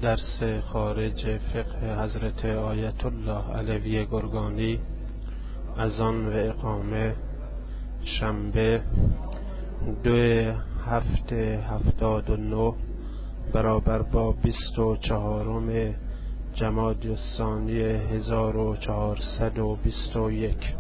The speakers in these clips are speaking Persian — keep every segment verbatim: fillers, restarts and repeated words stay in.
درس خارج فقه حضرت آیت الله علوی گرگانی اذان و اقامه شنبه دو هفته هفتاد و نه برابر با بیست و چهارم جمادی الثانی هزار و چهارصد و بیست و یک.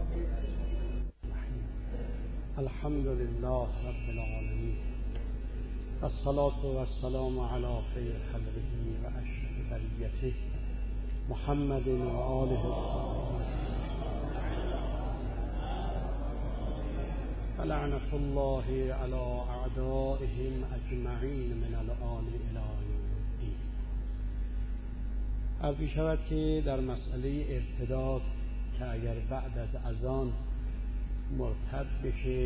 الحمد لله رب العالمین والصلاة والسلام علی خیر خلقه و اشرف بریته محمد و آله لعنة الله علی اعدائهم اجمعین من الآن الی یوم الدین. از این شود که در مسئله ارتداد که اگر بعد از اذان مرتد بشه،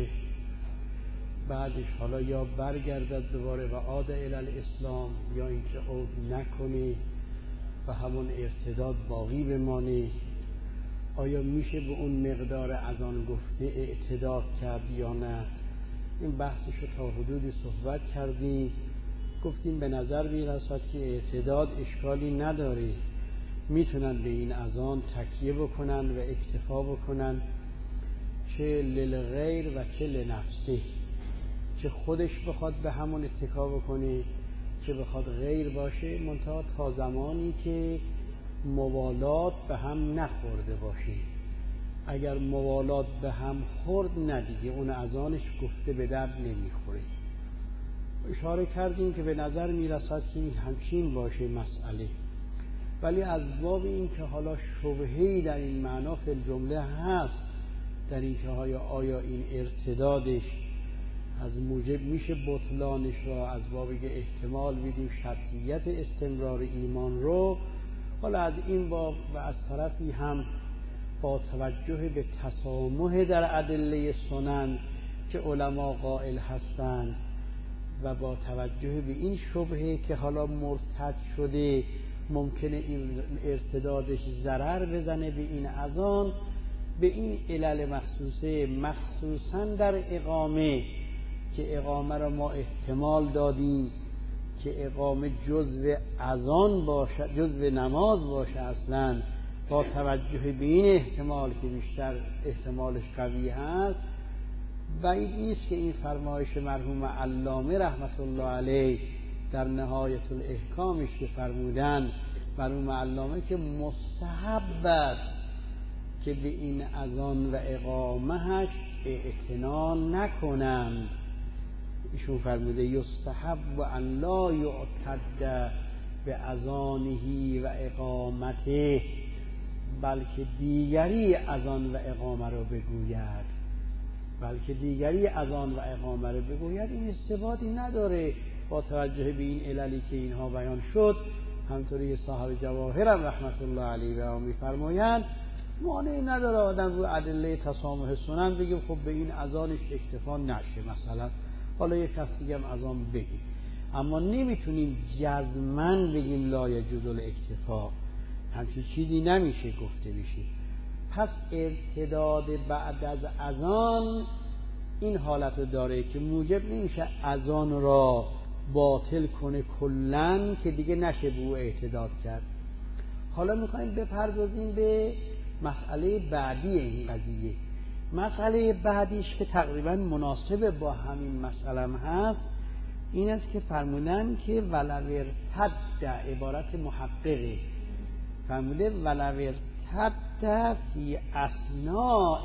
بعدش حالا یا برگردد دوباره و عاد الی الاسلام یا اینکه عود نکنه و همون ارتداد باقی بمانه، آیا میشه به اون مقدار اذان گفته اعتداد کرد یا نه؟ این بحثش رو تا حدودی صحبت کردیم. گفتیم به نظر میرسد که اعتداد اشکالی نداره، میتونن به این اذان تکیه بکنن و اکتفا بکنن، چه للغیر و چه لنفسه، چه خودش بخواد به همون اتکا بکنه چه بخواد غیر باشه، منتها تا زمانی که موالات به هم نخورده باشه. اگر موالات به هم خورد ندیگه اون اذانش گفته به درد نمیخوره. اشاره کردیم که به نظر میرسد که این همچین باشه مسئله، ولی از باب این که حالا شبهه‌ای در این معنا فی الجمله هست، در این که آیا این ارتدادش از موجب میشه بطلانش را، از بابی که احتمال میدیم شرطیت استمرار ایمان رو. حالا از این باب و از طرفی هم با توجه به تسامح در ادله سنن که علما قائل هستند و با توجه به این شبهه که حالا مرتد شده ممکنه این ارتدادش ضرر بزنه به این اذان، به این علل مخصوصه، مخصوصا در اقامه که اقامه را ما احتمال دادیم که اقامه جزو اذان باشه، جزو نماز باشه اصلا، با توجه به این احتمال که بیشتر احتمالش قوی هست، بعید نیست که این فرمایش مرحوم علامه رحمت الله علیه در نهایت الاحکامش که فرمودن، مرحوم علامه که مستحب است که به این اذان و اقامهش اعتنا نکنند. ایشون فرموده یستحب ان لا یعتد به اذانه و اقامته، بلکه دیگری اذان و اقامه رو بگوید، بلکه دیگری اذان و اقامه رو بگوید. این استبادی نداره با توجه به این عللی که اینها بیان شد. همطوری صاحب جواهر رحمت الله علیه و می‌فرمایند مانعی نداره آدم رو ادله تسامح سنن بگیم خب به این اذانش اکتفا نشه، مثلا حالا یک کس دیگه هم اذان بگیم، اما نمیتونیم جزماً بگیم لا یجوز الاکتفا، همچین چیزی نمیشه گفته بشه. پس ارتداد بعد از اذان این حالت رو داره که موجب نمیشه اذان را باطل کنه کلاً که دیگه نشه به او اعتداد کرد. حالا میخوایم بپردازیم به مسئله بعدی این قضیه. مسئله بعدیش که تقریبا مناسب با همین مسئله هم هست این است که فرمودن که ولو ارتد، عبارت محققه، فرموده ولو ارتد فی اثناء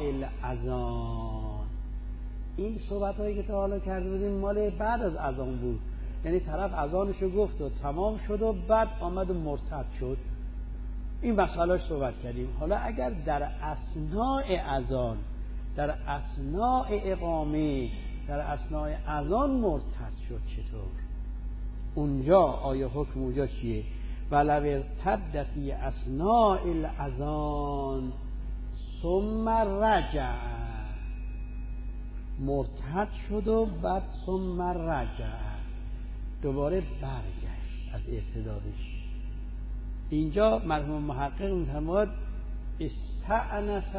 الاذان. این صحبت هایی که تا حالا کرده بودیم مال بعد از اذان بود، یعنی طرف اذانشو گفت و تمام شد و بعد آمد و مرتد شد. این مسئله صحبت کردیم. حالا اگر در اثناء اذان، در اثناء اقامه، در اثناء اذان مرتد شد چطور؟ اونجا آیا حکم اونجا چیه؟ ولو ارتد فی اثناء الاذان ثم رجع، مرتد شد و بعد ثم رجع، دوباره برگشت از ارتدادش. اینجا مرحوم محقق می‌فرماید استعنف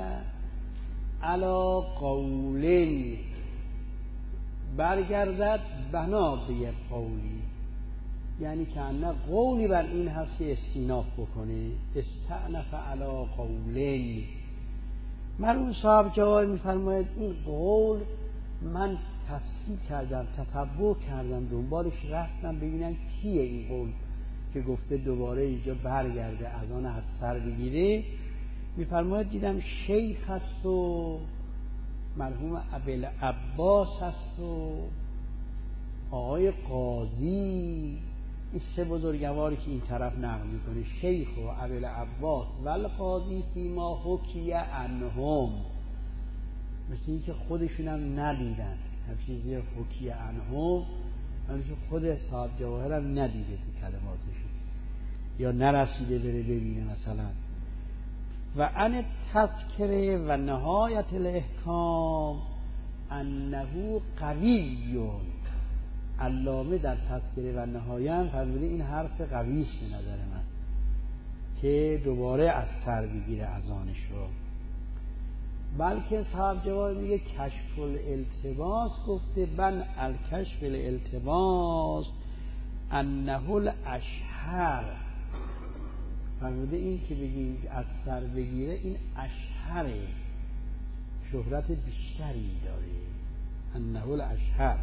علی قولین، برگردد بنا به یک قولی، یعنی که نه قولی بر این هست که استیناف بکنه. استعنف علی قولین. مرحوم صاحب جواب میفرماید این قول من تفسیر کردم، تتبع کردم، دنبالش رفتم ببینم کیه این قول که گفته دوباره اینجا برگرده از آن از سر بگیره. میفرماید دیدم شیخ هست و مرحوم ابوالعباس هست و آقای قاضی، این سه بزرگواری که این طرف نقل میکنه، شیخ و ابوالعباس و القاضی فیما حکی عنهم، مثل این که خودشون هم ندیدن هم چیزی حکی عنهم، همچنین خود صاحب جواهر هم ندیده تو کلماتشون یا نرسیده بره ببینه مثلا. و ان تذکره و نهایت الاحکام انه قویون. علامه در تذکره و نهایه هم فرموده این حرف قوی است به نظر من که دوباره از سر بگیره اذانش رو. بلکه صاحب جواب میگه کشف الالتباس گفته بن الکشف الالتباس انه الاشهر. فرموده این که بگیم از سر بگیره این اشهره، شهرت بیشتری داره، انه الاشهر.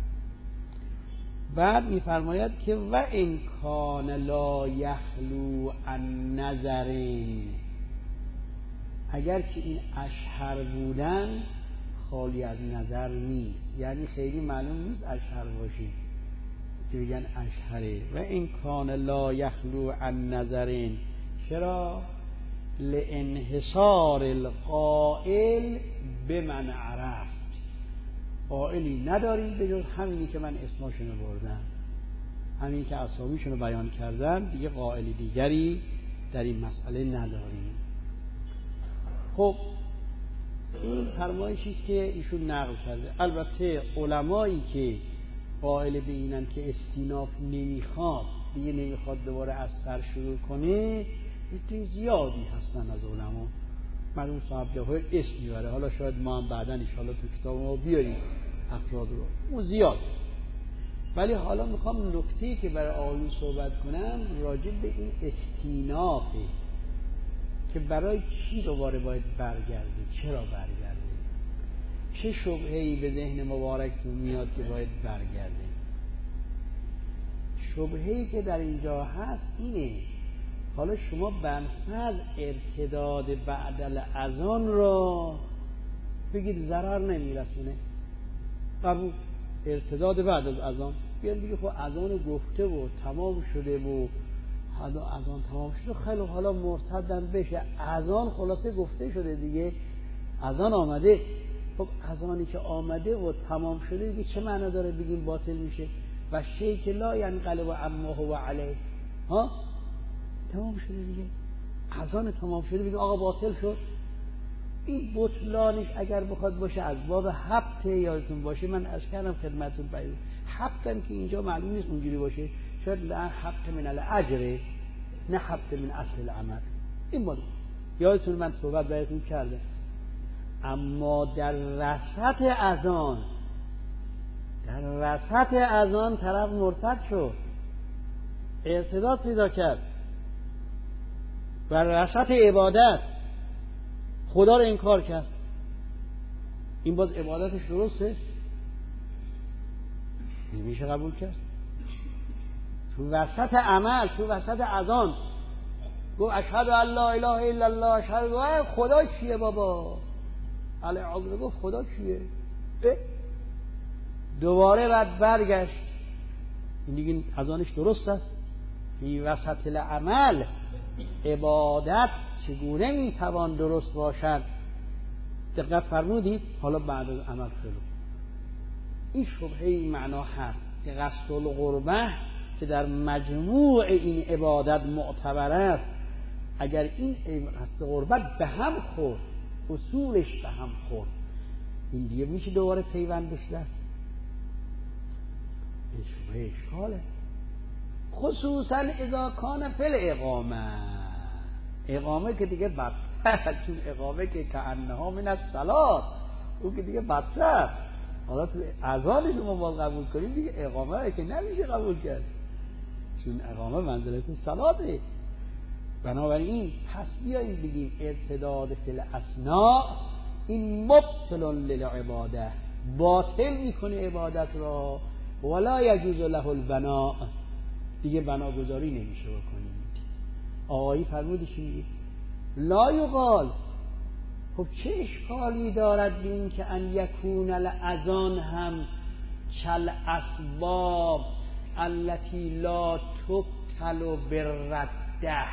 بعد میفرماید که و ان کان لا یخلو عن نظرین، اگر که این اشهر بودن خالی از نظر نیست، یعنی خیلی معلوم نیست اشهر باشه که بگن اشهره. و ان کان لا یخلو عن نظرین، چرا؟ لانحصار القائل بمن عرفت، قائلی نداریم به جز همینی که من اسمشونو بردم، همین که اسامیشونو بیان کردم، دیگه قائلی دیگری در این مسئله نداریم. خب این فرمایشی است که ایشون نقل کرده. البته علمایی که قائل به اینن که استیناف نمیخواد، دیگه نمیخواد دوباره از سر شروع کنه، عده زیادی هستن از علما. مرحوم صاحب جواهر اسم میبره، حالا شاید ما هم بعداً ان شاءالله تو کتاب ما بیاریم افراد رو، اون زیاد. ولی حالا میخوام نکته‌ای که برای آیون صحبت کنم راجع به این استینافه که برای چی دوباره باید برگرده، چرا برگرده، چه شبهه‌ای به ذهن مبارکتون میاد که باید برگرده. شبهه‌ای که در اینجا هست اینه، حالا شما بنفذ ارتداد بعد الاذان را بگید ضرر نمیرسونه، قبول، ارتداد بعد از اذان بیان بگید خب اذان گفته و تمام شده و حالا اذان تمام شده، خیلی حالا مرتدن بشه، اذان خلاصه گفته شده دیگه، اذان آمده. خب اذانی که آمده و تمام شده دیگه چه معنا داره بگیم باطل میشه؟ و شیء که لا ینقلب عما هو علیه، ها تمام شده دیگه، اذان تمام شده بگیم آقا باطل شد. این بطلانش اگر بخواد باشه از باب حبت، یادتون باشه من از کردم خدمتتون بیان، حبتم که اینجا معلوم نیست اونجوری باشه، شاید لا حبت من الاجر نه حبت من اصل العمل، این بالا یادتون من صحبت بهتون کردم. اما در وسط اذان، در وسط اذان طرف مرتد شد، ارتداد پیدا کرد، در وسط عبادت خدا رو انکار کرد، این باز عبادتش درسته؟ نمیشه قبول کرد. تو وسط عمل، تو وسط اذان گفت اشهد ان لا اله الا الله، اشهد خدا کیه بابا، علی عظمه گفت خدا کیه، دوباره بعد برگشت، این دیگه اذانش درست است. فی وسط العمل، عبادت چگونه میتوان درست باشد؟ دقت فرمودید؟ حالا بعد از عمل شروع، این شبهه این معنا هست که قصد القربه که در مجموع این عبادت معتبر است، اگر این قصد قربت به هم خورد، اصولش به هم خورد، این دیگه میشه دوباره پیوندش دست، این شبهه اشکاله. خصوصا اذا کان فی الاقامه، اقامه که دیگه بدتر، چون اقامه که کأنها من الصلاة، اون که دیگه بدتر. حالا تو اذان شما باید قبول کنیم دیگه، اقامه که نمیشه قبول کرد. چون اقامه منزلت صلاته. بنابراین پس بیاییم بگیم ارتداد فی الاسناء این مبطل للعباده، باطل میکنه عبادت را، ولا یجوز له البناء، دیگه بناگذاری نمیشه بکنیم. آقایی فرمودی چی میگه؟ لا یقال، خب چه اشکالی دارد به این که ان یکون الاذان هم کل اسباب التي لا تبطل بالرده.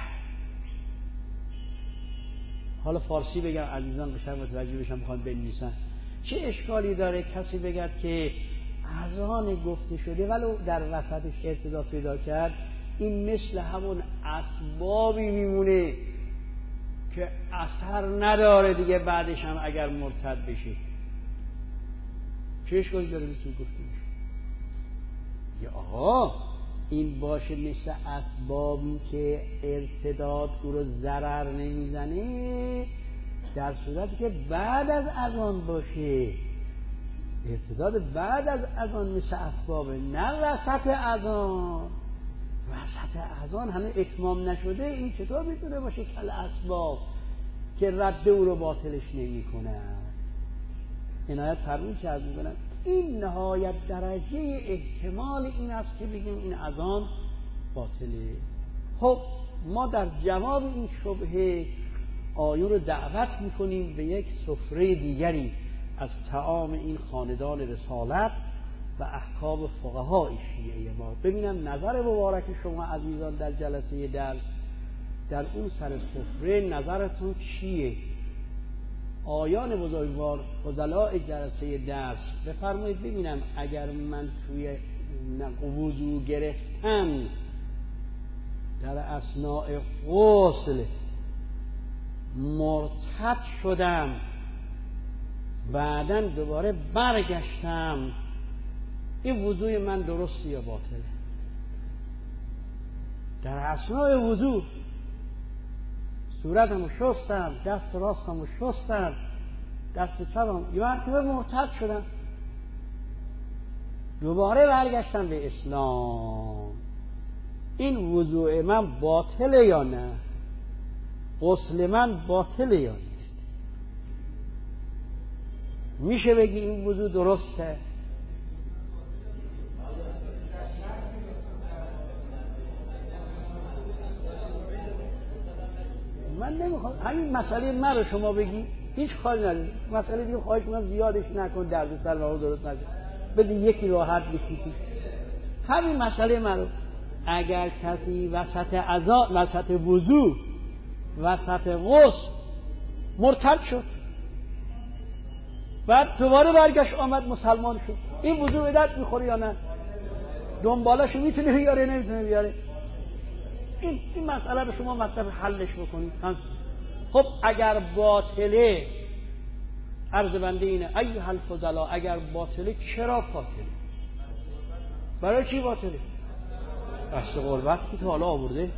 حالا فارسی بگم عزیزان بشن متوجه بشن میخوان بنویسن. چه اشکالی داره کسی بگد که اذان گفته شده ولو در وسطش ارتدا پیدا کرد، این مثل همون اسبابی میمونه که اثر نداره دیگه بعدش هم اگر مرتد بشه. چه اشکالی داره مثل گفته میشه؟ یا آقا این باشه مثل اسبابی که ارتداد او رو ضرر نمیزنه، در صورتی که بعد از اذان باشه. ارتداد بعد از اذان مثل اسبابه، نه وسط اذان. وسط اذان همه اتمام نشده، این چطور میتونه باشه کل اسباب که رد او رو باطلش نمی کنه؟ عنایت فرمود چه از میکنن این نهایت درجه احتمال این است که بگیم این اذان باطله. خب ما در جواب این شبهه آیون رو دعوت میکنیم به یک سفره دیگری از طعام این خاندان رسالت و احکام فقهای شیعه ما. ببینم نظر مبارک شما عزیزان در جلسه درس در اون سر سفره نظرتون چیه؟ آیان بزرگوار فضلاء جلسه درس بفرمایید ببینم اگر من توی وضو گرفتن در اثناء غسل مرتد شدم بعدن دوباره برگشتم، این وضوی من درسته یا باطله؟ در اثناء وضو صورتمو شستم، دست راستمو شستم، دست چپم یه مرتبه مرتد شدم، دوباره برگشتم به اسلام، این وضوء من باطله یا نه؟ غسل من باطله یا نیست؟ میشه بگی این وضوء درسته؟ من نمیخوام همین مسئله من رو شما بگی، هیچ کاری نداری، مسئله دیگه خواهش میکنم زیادش نکن، درد سر رو درست نکن، بده یکی راحت بشی. همین مسئله من رو اگر کسی وسط اذان، وسط وضو، وسط غسل مرتد شد بعد دوباره برگشت آمد مسلمان شد، این وضو به درد میخوره یا نه؟ دنبالشو میتونه بیاره نمیتونه بیاره؟ این این مسئله رو شما مطلب حلش بکنید. خب اگر باطله، عرض بنده اینه ایها الفضلا، اگر باطله چرا باطله؟ برای چی باطله؟ قصد قربت که تا حالا آورده،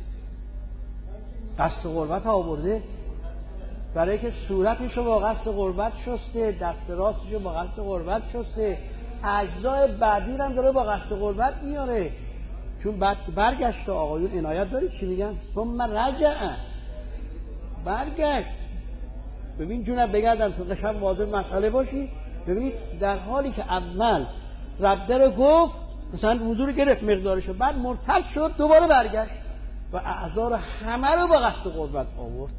قصد قربت آورده برای که صورتشو با قصد قربت شسته، دست راستشو با قصد قربت شسته، اجزای بعدی هم داره با قصد قربت میاره، چون بعد برگشت. آقایون عنایت دارید چی میگن؟ ثم رجع، برگشت. ببین جونم بگردم تو قشنگ واضح مسئله باشی. ببینید در حالی که اول رده رو گفت، مثلا وضو رو گرفت مقدارشو، بعد مرتد شد دوباره برگشت و اعضا رو همه رو با قصد قربت آورد.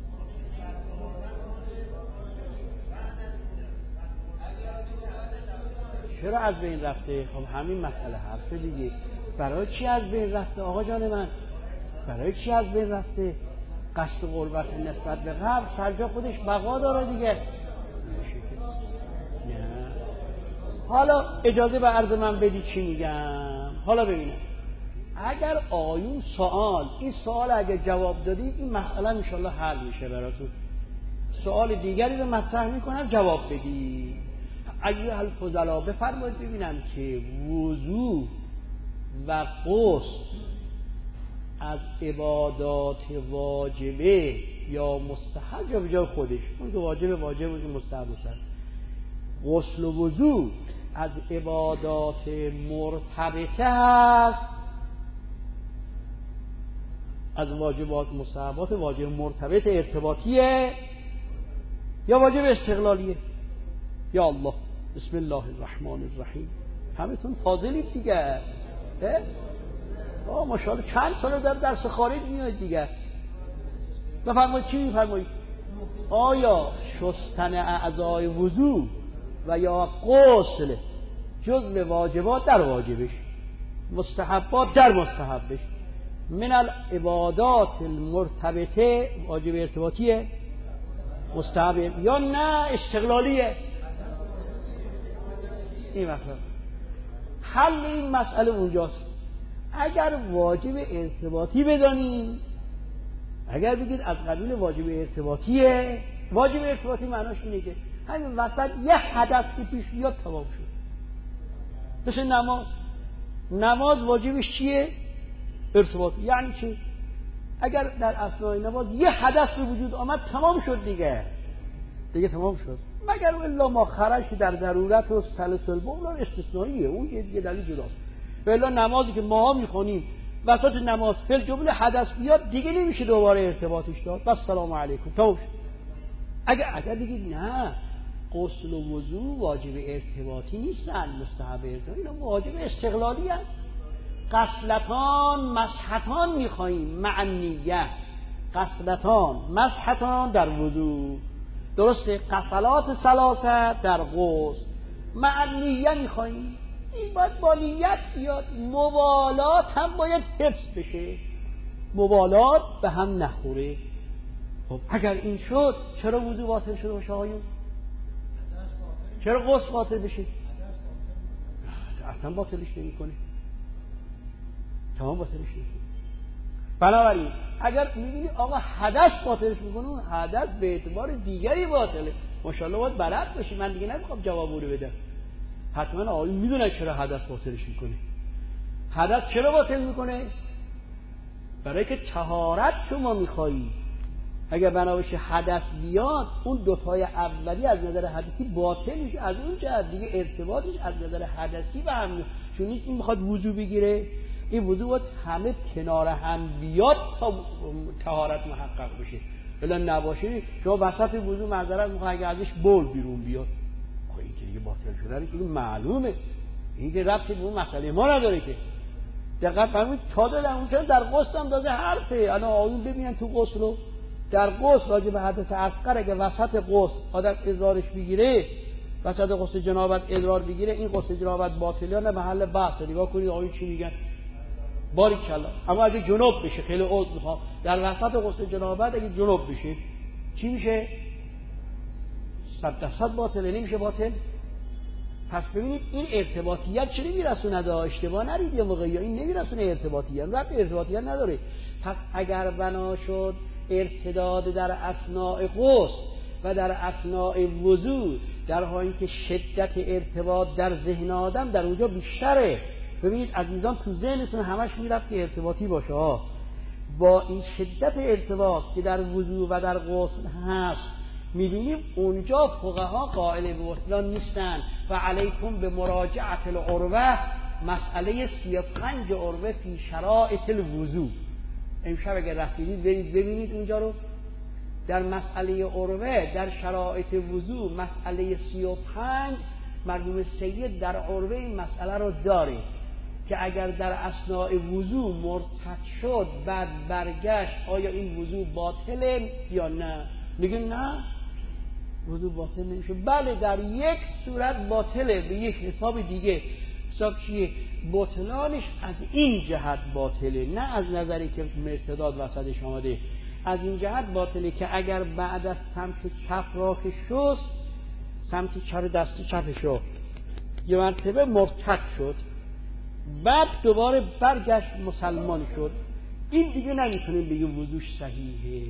چرا از بین رفته؟ خب همین مسئله حرف دیگه. برای چی از بین رفته آقا جان من؟ برای چی از بین رفته؟ قصد قربت نسبت به قبل سرجا خودش بقا داره دیگه. حالا اجازه به عرض من بدی چی میگم. حالا ببینم اگر آیون سوال، این سوال اگر جواب دادید این مسئله انشالله حل میشه براتون. سوال دیگری رو مطرح میکنم جواب بدی. ایها الفضلا بفرمایید ببینم که وضو و غسل از عبادات واجبه یا مستحب یا به جای خودش، اون که واجب واجب و مستحب هست، غسل و وضو از عبادات مرتبطه هست از واجبات مستحبات واجب مرتبط ارتباطیه یا واجب استقلالیه؟ یا الله، بسم الله الرحمن الرحیم. همتون فاضلید دیگه. آه ماشاءالله چند ساله در درس خارج میاد دیگه. بفرمایید چی میفرمایید؟ آیا شستن اعضای وضو و یا غسل جزء واجبات در واجبش، مستحبات در مستحبش، من العبادات المرتبطه واجب ارتباطیه مستحب یا نه استقلالیه؟ این مطلب حل این مسئله اونجاست. اگر واجب ارتباطی بدانی، اگر بگید از قبیل واجب ارتباطیه، واجب ارتباطی معناش اینه که همین وسط یه حدثی پیش بیاد تمام شد. مثل نماز، نماز واجبش چیه؟ ارتباطی. یعنی چی؟ اگر در اثنای نماز یه حدث به وجود آمد تمام شد دیگه، دیگه تمام شد. مگر الا ما خرج در ضرورت و سلسل بولا استثنائیه، اون یه دلیل جداست. الا نمازی که ما میخونیم وسط نماز فل جمله حدث بیاد دیگه نمیشه دوباره ارتباطش داد. بس سلام علیکم تمام شد. اگر اگر دیگه نه، غسل و وضو واجب ارتباطی نیستن، مستحب ارتباطی، اینا واجب استقلالی هستن. غسلتان مسحتان میخواییم معنیه، غسلتان مسحتان در وضو، درسته؟ غسلات ثلاثه در غسل، معنیه میخواییم. این باید با نیت بیاد. موالات هم باید حفظ بشه، موالات به هم نخوره. خب اگر این شد چرا وضو باطل شده باشه آقایون؟ چرا غسل باطل بشه؟ اصلا باطلش نمیکنه، تمام باطلش نمیکنه. بنابراین اگر میبینی آقا حدث باطلش میکنه، اون حدث به اعتبار دیگری باطله. ماشاءالله باید بلد باشی. من دیگه نمیخوام جواب رو بدم. حتما آقایون میدونن چرا حدث باطلش میکنه. حدث چرا باطل میکنه؟ برای که طهارت شما میخوایی. اگر بنابراین حدث بیاد، اون دوتای اولی از نظر حدثی باطل میشه. از اون جهت دیگه ارتباطش از نظر حدثی به هم میاد. چون نیست این میخواد وضو بگیره، این وضو باید همه کنار هم بیاد تا طهارت محقق بشه. الا نباشه شما وسط وضو معذرت میخوای اگه ازش بول بیرون بیاد، خب این که دیگه باطل شده، این معلومه. این که ربطی به اون مسئله ما نداره که. دقت فرمایید تا دادم اون چرا در غسل هم داده حرفه. الان آیون ببینن تو غسلو، در غسل راجع به حدث اصغر اگه وسط غسل آدم ادرارش بگیره، وسط غسل جنابت ادرار بگیره، این غسل جنابت باطله یا نه محل بحث. نگاه کنید آیون چی میگن. باریکلا. اما اگه جنوب بشه، خیلی عذر میخوام، در وسط غسل جنابت اگه جنوب بشه چی میشه؟ صد درصد باطله، نمیشه باطل. پس ببینید این ارتباطیت چه نمیرسونه، اشتباه نرید یه موقعی این نمیرسونه ارتباطیت، ربط ارتباطیت نداره. پس اگر بنا شد ارتداد در اثناء غسل و در اثناء وضو، در حالی که شدت ارتباط در ذهن آدم در اونجا بیشتره. ببینید عزیزان تو ذهنتون همش میرفت که ارتباطی باشه ها. با این شدت ارتباط که در وضو و در غسل هست، می‌بینیم اونجا فقها قائل به بطلان نیستن. و علیکم به مراجعه العروه، مسئله سی و پنج عروه فی شرائط الوضو. امشب اگر رفتید برید ببینید اینجا رو. در مسئله عروه در شرائط وضو مسئله سی و پنج مرحوم سید در عروه این مسئله رو داره که اگر در اثناء وضو مرتد شد بعد برگشت، آیا این وضو باطله یا نه؟ میگه نه وضو باطل نمیشه. بله در یک صورت باطله، به یک حساب دیگه. حساب چیه؟ بطلانش از این جهت باطله، نه از نظری که مرتداد وسطش آمده. از این جهت باطله که اگر بعد از سمت چپ را که شست، سمت چپ دست چپش رو یه مرتبه مرتد شد، بعد دوباره برگشت مسلمان شد، این دیگه نمیتونیم بگیم وضوش صحیحه،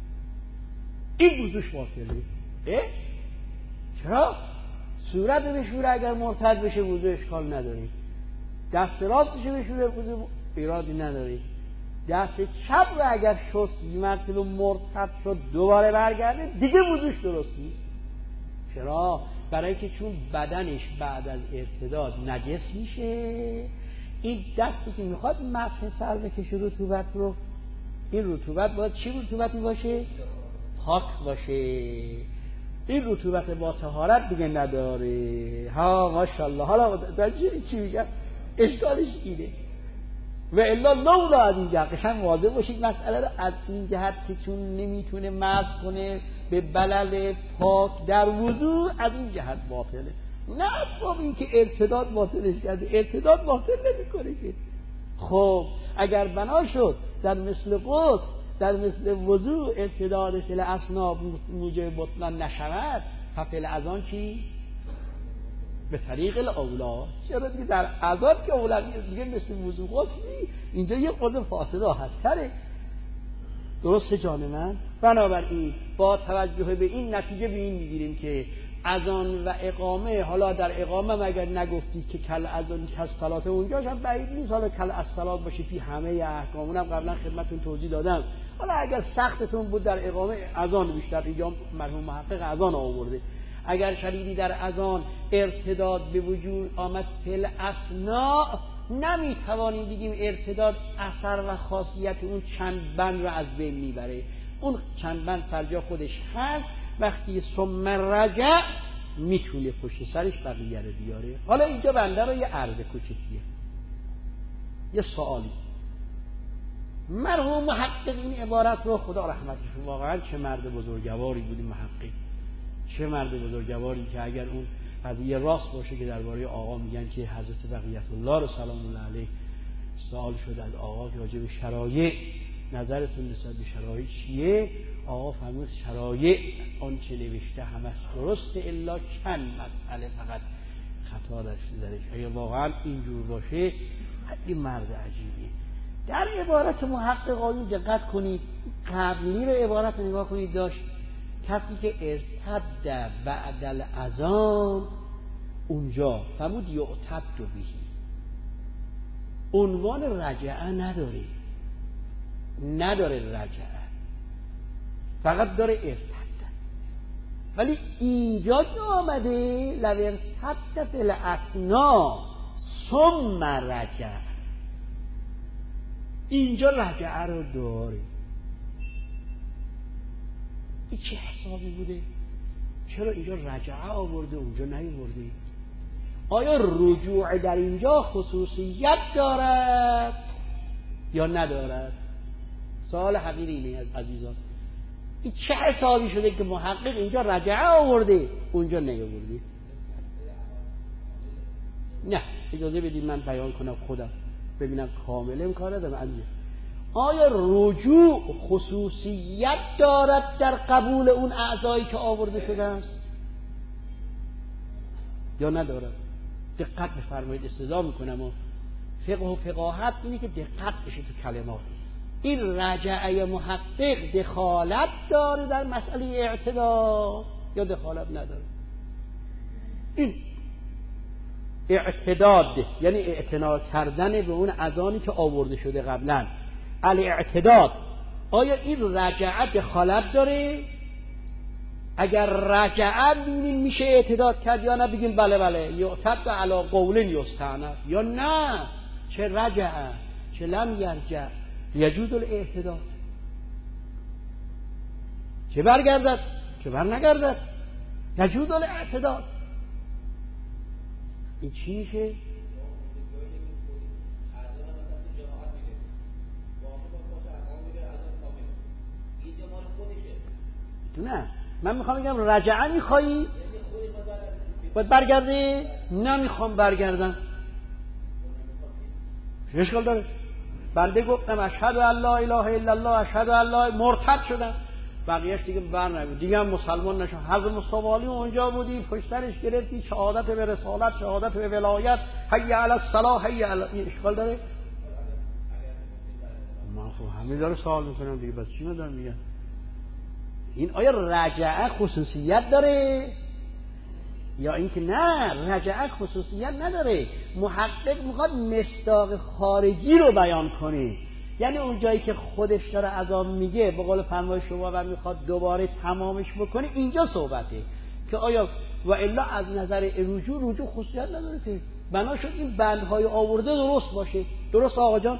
این وضوش باطله. اه؟ چرا؟ صورت بشوره اگر مرتد بشه وضو اشکال نداری، دست راستش بشوره وضو ایرادی نداری، دست چپ رو اگر شست یه مرتبه مرتد شد دوباره برگرده دیگه وضوش درست نیست. چرا؟ برای که چون بدنش بعد از ارتداد نجس میشه، این دستی که میخواد مسح سر بکشه رطوبت رو این رطوبت باید چی رطوبتی باشه؟ پاک باشه. این رطوبت با طهارت دیگه نداره. ها ماشاءالله. حالا چی میگم؟ اشکالش اینه. و الا لولا از این جهت قشنگ واضح باشید مسئله رو از این جهت که چون نمیتونه مزح کنه به بلل پاک در وضو، از این جهت باطله. نه با این که ارتداد باطلش کرده، ارتداد باطل نمیکنه که. خب اگر بنا شد در مثل غسل، در مثل وضو ارتداد فعل اثنا موجب بطلان نشود، فعل اذان چی؟ به طریق الاولا. چرا دیگه در اذان که اولویت دیگه مثل وضو غسلی، اینجا یه خود فاصله راحت تره. درسته جان من؟ بنابراین با توجه به این نتیجه به این میگیریم که اذان و اقامه، حالا در اقامه مگر نگفتید که کل اذان کل صلات، اونجاش هم بعید نیست حالا کل الصلات باشه فی همه احکام، اونم قبلا خدمتتون توضیح دادم. حالا اگر سختتون بود در اقامه اذان بیشتر، اینجا مرحوم محقق اذان آورده. اگر شدیدی در اذان ارتداد به وجود آمد فل اثنا، نمیتوانیم بگیم ارتداد اثر و خاصیت اون چند بند رو از بین میبره. اون چند بند سرجا خودش هست. وقتی ثم رجع میتونه پشت سرش بقیه رو بیاره. حالا اینجا بنده رو یه عرض کوچیکیه، یه سوالی. مرحوم محقق این عبارت رو خدا رحمتش، واقعا چه مرد بزرگواری بودی محقق، چه مرد بزرگواری که اگر اون قضیه راست باشه که درباره آقا میگن که حضرت بقیت الله رو سلام الله علیه سوال شد از آقا که راجع به شرایع نظرتون نسبت به شرایع چیه؟ آقا فرمود شرایع آنچه نوشته همش درسته الا چند مسئله فقط خطا درش درش. اگه واقعا اینجور باشه خیلی مرد عجیبی. در عبارت محقق آیون دقت کنید، قبلی رو عبارت رو نگاه کنید، داشت کسی که ارتد بعد الاذان، اونجا فرمود یعتد بهی، عنوان رجعه نداره، نداره رجعه، فقط داره ارتد. ولی اینجا که آمده لو ارتد فی الاثنا ثم رجع، اینجا رجعه رو داره. این چه حسابی بوده؟ چرا اینجا رجعه آورده اونجا نیاورده؟ آیا رجوع در اینجا خصوصیت دارد یا ندارد؟ سوال حقیقی اینه از عزیزان. این چه حسابی شده که محقق اینجا رجعه آورده اونجا نیاورده؟ نه اجازه بدید من بیان کنم خودم ببینم کامل امکان دارم. عزیز آیا رجوع خصوصیت دارد در قبول اون اعضایی که آورده شده است یا ندارد؟ دقت بفرمایید، استدعا میکنم و فقه و فقاهت اینه که دقت بشه تو کلمات. این رجعه محقق دخالت داره در مسئله اعتداد یا دخالت نداره؟ این اعتداد یعنی اعتنا کردن به اون اذانی که آورده شده قبلا، الاعتداد، آیا این رجعه دخالت داره؟ اگر رجعه ببینیم میشه اعتداد کرد یا نه، بگیم بله بله یعتد علی قول یستأنف، یا نه چه رجعه چه لم یرجع یجوز الاعتداد، چه برگردد چه بر نگردد یجوز الاعتداد. این چی میشه؟ نه من میخوام بگم رجعه میخوایی باید برگردی؟ نمیخوام برگردم. چه اشکال داره؟ بنده گفتم اشهد ان لا اله الا الله اشهد ان لا، مرتد شدم، بقیهش دیگه بر نبود، دیگه هم مسلمان نشون. حضرت مصطفی اونجا بودی پشترش گرفتی شهادت به رسالت، شهادت به ولایت، حی علی الصلاح، حی علی، این اشکال داره؟ من خب همه داره سوال میکنم دیگه، بس چی میدارم میگم؟ این آیا رجعه خصوصیت داره یا اینکه نه رجعه خصوصیت نداره؟ محقق میخواد مصداق خارجی رو بیان کنه، یعنی اون جایی که خودش داره اذان میگه به قول فرمای شما و میخواد دوباره تمامش بکنه، اینجا صحبته که آیا و الا از نظر رجوع رجوع خصوصیت نداره که بنا شد این بندهای آورده درست باشه. درست آقا جان؟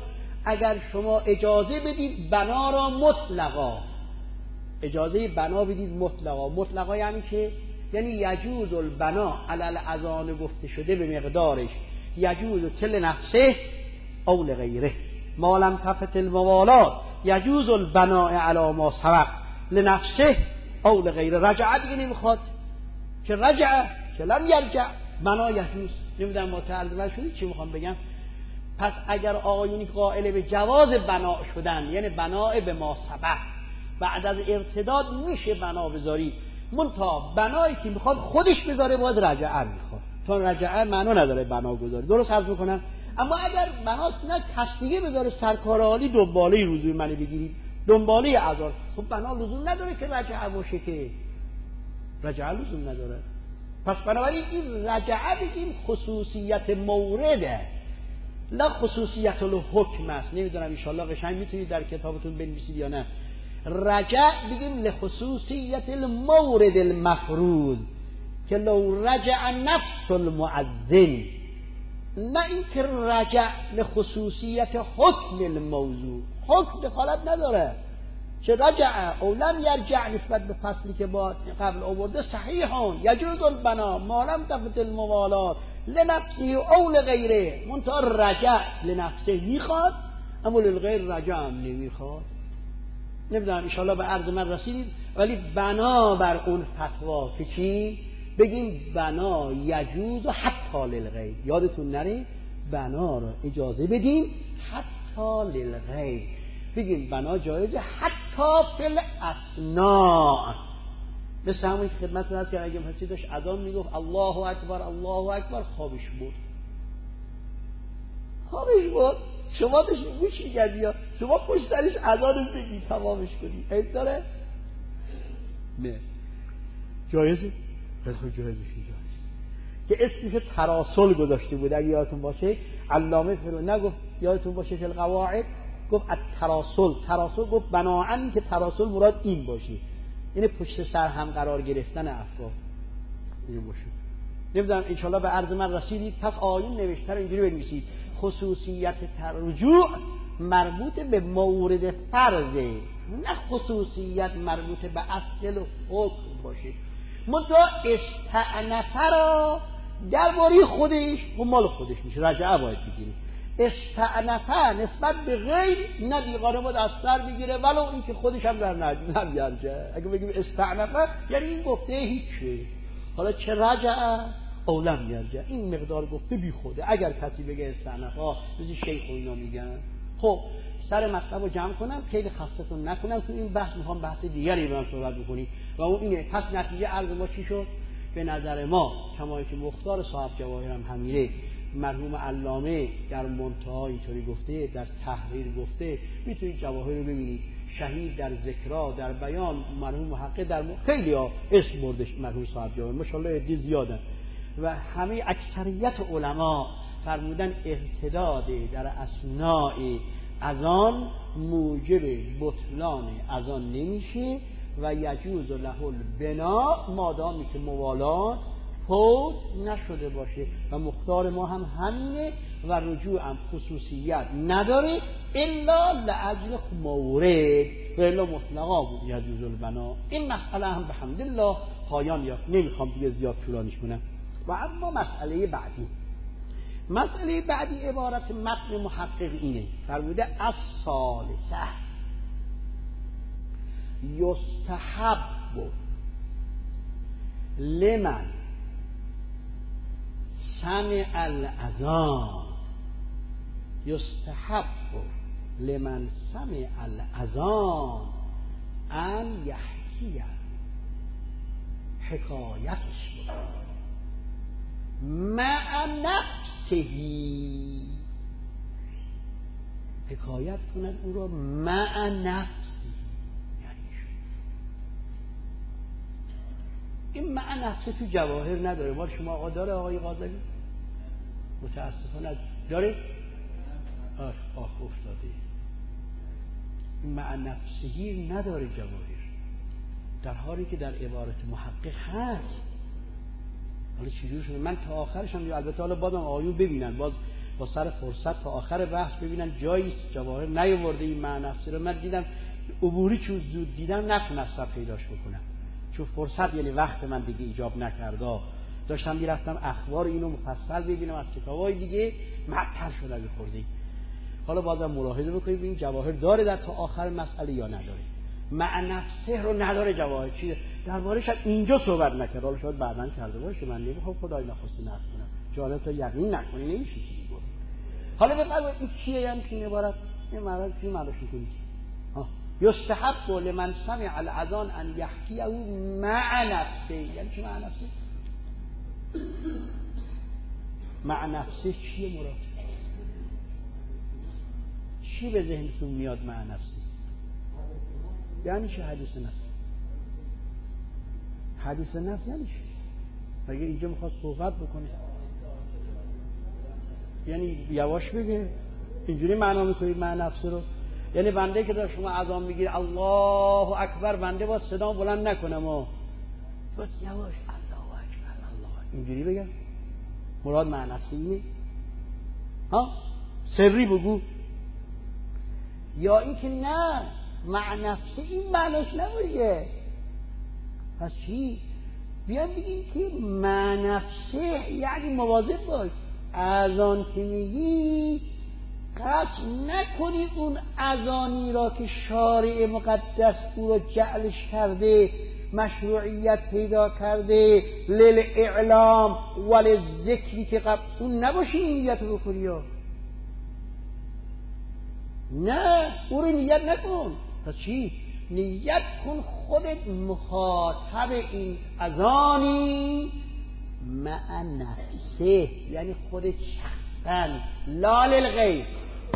اگر شما اجازه بدید بنا را مطلقا، اجازه بنا بدید مطلقا. مطلقا یعنی که یعنی یجوز البنا علی الاذان گفته شده به مقدارش، یجوز کل نفسه او لغیره ما لم تفت الموالات، یجوز البناء علی ما سبق لنفسه او لغیره. رجعه دیگه نمیخواد که رجعه که لم یرجع، بنا یجوز. نمیدونم متعلق شدید چی میخوام بگم. پس اگر آقایونی قائل به جواز بنا شدن، یعنی بنا به ما سبق، بعد از ارتداد میشه بنا بذاری، منتها بنایی که میخواد خودش بذاره باید رجعه میخواد، تا رجعه معنا نداره بنا گذاری. درست عرض میکنم. اما اگر بناست نه کس دیگه بذاره، سرکار عالی دنباله روزوی منو بگیرید، دنباله عذار، خب بنا لزوم نداره که رجعه باشه، که رجعه لزوم نداره. پس بنابراین این رجعه بگیم خصوصیت مورده، لا خصوصیت الحکم است. نمیدونم ان شاء الله قشنگ میتونید در کتابتون بنویسید یا نه. رجع بگیم لخصوصیت المورد المفروض، که لو رجع نفس المؤذن، نه این که رجع لخصوصیت حکم الموضوع. حکم دخالت نداره، چه رجع او لم یرجع نسبت به فصلی که با قبل آورده صحیحون، یجوز البنا ما لم تفت الموالات لنفسه او لغیره. منتها رجع لنفسه میخواد اما للغیر رجع هم نمیخواد. نمیدونم ان شاء الله به عرض من رسیدید. ولی بنا بر اون فتوا که چی بگیم بنا یجوز و حتی للغیر، یادتون نره بنا رو اجازه بدیم حتی للغیر، بگیم بنا جایزه حتی فی الاسناء. مثل همون خدمت رو هست که اگه حسی داشت اذان میگفت الله اکبر الله اکبر، خوابش بود خوابش بود شما داشت گوش میگردی یا شما پشت سرش اذانش بگی تمامش کنی، عیب داره؟ نه جایزه. بلکه جایزش اینجاست که اسمش تراسل گذاشته بود. اگه یادتون باشه علامه فرو نگفت، یادتون باشه فی القواعد گفت التراسل، تراسل گفت بناهن که تراسل مراد این باشه، یعنی پشت سر هم قرار گرفتن افراد این باشه. نمیدونم ان شاء الله به عرض من رسیدید. پس آیون نوشته رو اینجوری بنویسید خصوصیت رجوع مربوط به مورد فرضه، نه خصوصیت مربوط به اصل و حکم باشه. منتها استعنفه را درباره خودش و مال خودش میشه، رجعه باید بگیریم. استعنفه نسبت به غیر ندیقانه باید از سر بگیره، ولو این که خودش هم در نمیارجه. اگه بگیم استعنفه یعنی این گفته هیچه، حالا چه رجعه اولم یرجع، این مقدار گفته بی خوده. اگر کسی بگه استعنفه مثل شیخ و اینا میگن. خب سر مطلب رو جمع کنم، خیلی خستتون نکنم تو این بحث، میخوام بحث دیگری رو هم صحبت بکنیم و اون اینه. پس نتیجه عرض ما چی شد؟ به نظر ما کمایی که مختار صاحب جواهر هم همیره، مرحوم علامه در منتها اینطوری گفته، در تحریر گفته، میتونید جواهر رو ببینید. شهید در ذکرا، در بیان، مرحوم محقق در م... خیلی ها اسم بردش مرحوم صاحب جواهر، ماشاءالله عدی زیادن و همه اکثریت علما فرمودن ارتداد در اثناء اذان موجب بطلان اذان نمیشه و یجوز له البنا مادامی که موالات فوت نشده باشه. و مختار ما هم همینه و رجوع هم خصوصیت نداره الا لاجل مورد و الا مطلقا بود یجوز البنا. این مسئله هم بحمدالله پایان یافت، نمیخوام دیگه زیاد طولانیش کنم. و اما مسئله بعدی، مسئله بعدی عبارت متن محقق اینه، فرموده الثالثه یستحب لمن سمع الاذان، یستحب لمن سمع الاذان ان یحکی حکایتش مع نفسهی، حکایت کند او را مع نفسهی. این مع نفسه تو جواهر نداره، ما شما آقا داره آقای غازلی؟ متاسفانه داره؟ آخ آخ افتاده. این مع نفسهی نداره جواهر، در حالی که در عبارت محقق هست. حالا چجور شده؟ من تا آخرش هم البته حالا بازم آقایون ببینن، باز با سر فرصت تا آخر بحث ببینن جایی جواهر نیاورده این معنی نفسی رو. من دیدم عبوری چون زود دیدم نتونستم پیداش بکنم، چون فرصت یعنی وقت من دیگه ایجاب نکرده. داشتم میرفتم اخبار اینو مفصل ببینم از کتابای دیگه، معطل شدم بخوردی. حالا بازم ملاحظه بکنید ببین جواهر داره در تا آخر مسئله یا نداره. معنی نفسه رو نداره جواهر. چی دربارش اینجا صحبت نکرد، حالا شاید بعداً کرده باشه، من نمیخوام خدای نخواسته نقد کنم، جالب تا یقین نکنی نمیشه چیزی گفت. حالا بفرمایید این چیه؟ یعنی این عبارت این معنی چی معنیش میکنید؟ ها یستحب لمن سمع الاذان ان یحکیه مع نفسه. یعنی چی مع نفسه؟ مع نفسه چیه مراد؟ چی به ذهنتون میاد مع نفسه؟ یعنی چه حدیث نفس؟ حدیث نفس یعنی چی؟ مگه اینجا میخواد صحبت بکنه؟ یعنی یواش بگه اینجوری معنا میکنید مع نفسه رو؟ یعنی بنده که داره شما اذان میگیره الله اکبر، بنده با صدا بلند نکنم و بس یواش الله اکبر الله اینجوری بگم؟ مراد مع نفسه اینه؟ ها؟ سری بگو. یا این که نه مع نفسه این معناش نباشه. پس چی؟ بیان بگیم که مع نفسه یعنی مواظب باش اذان که میگی قطع نکنی اون اذانی را که شارع مقدس او را جعلش کرده، مشروعیت پیدا کرده، للاعلام وللذکری که قبل اون نباشی این نیت رو بکنی. نه او رو نیت نکن. پس چی؟ نیت کن خودت مخاطب این اذانی مع نفسه، یعنی خودت شخصا لا للغیر.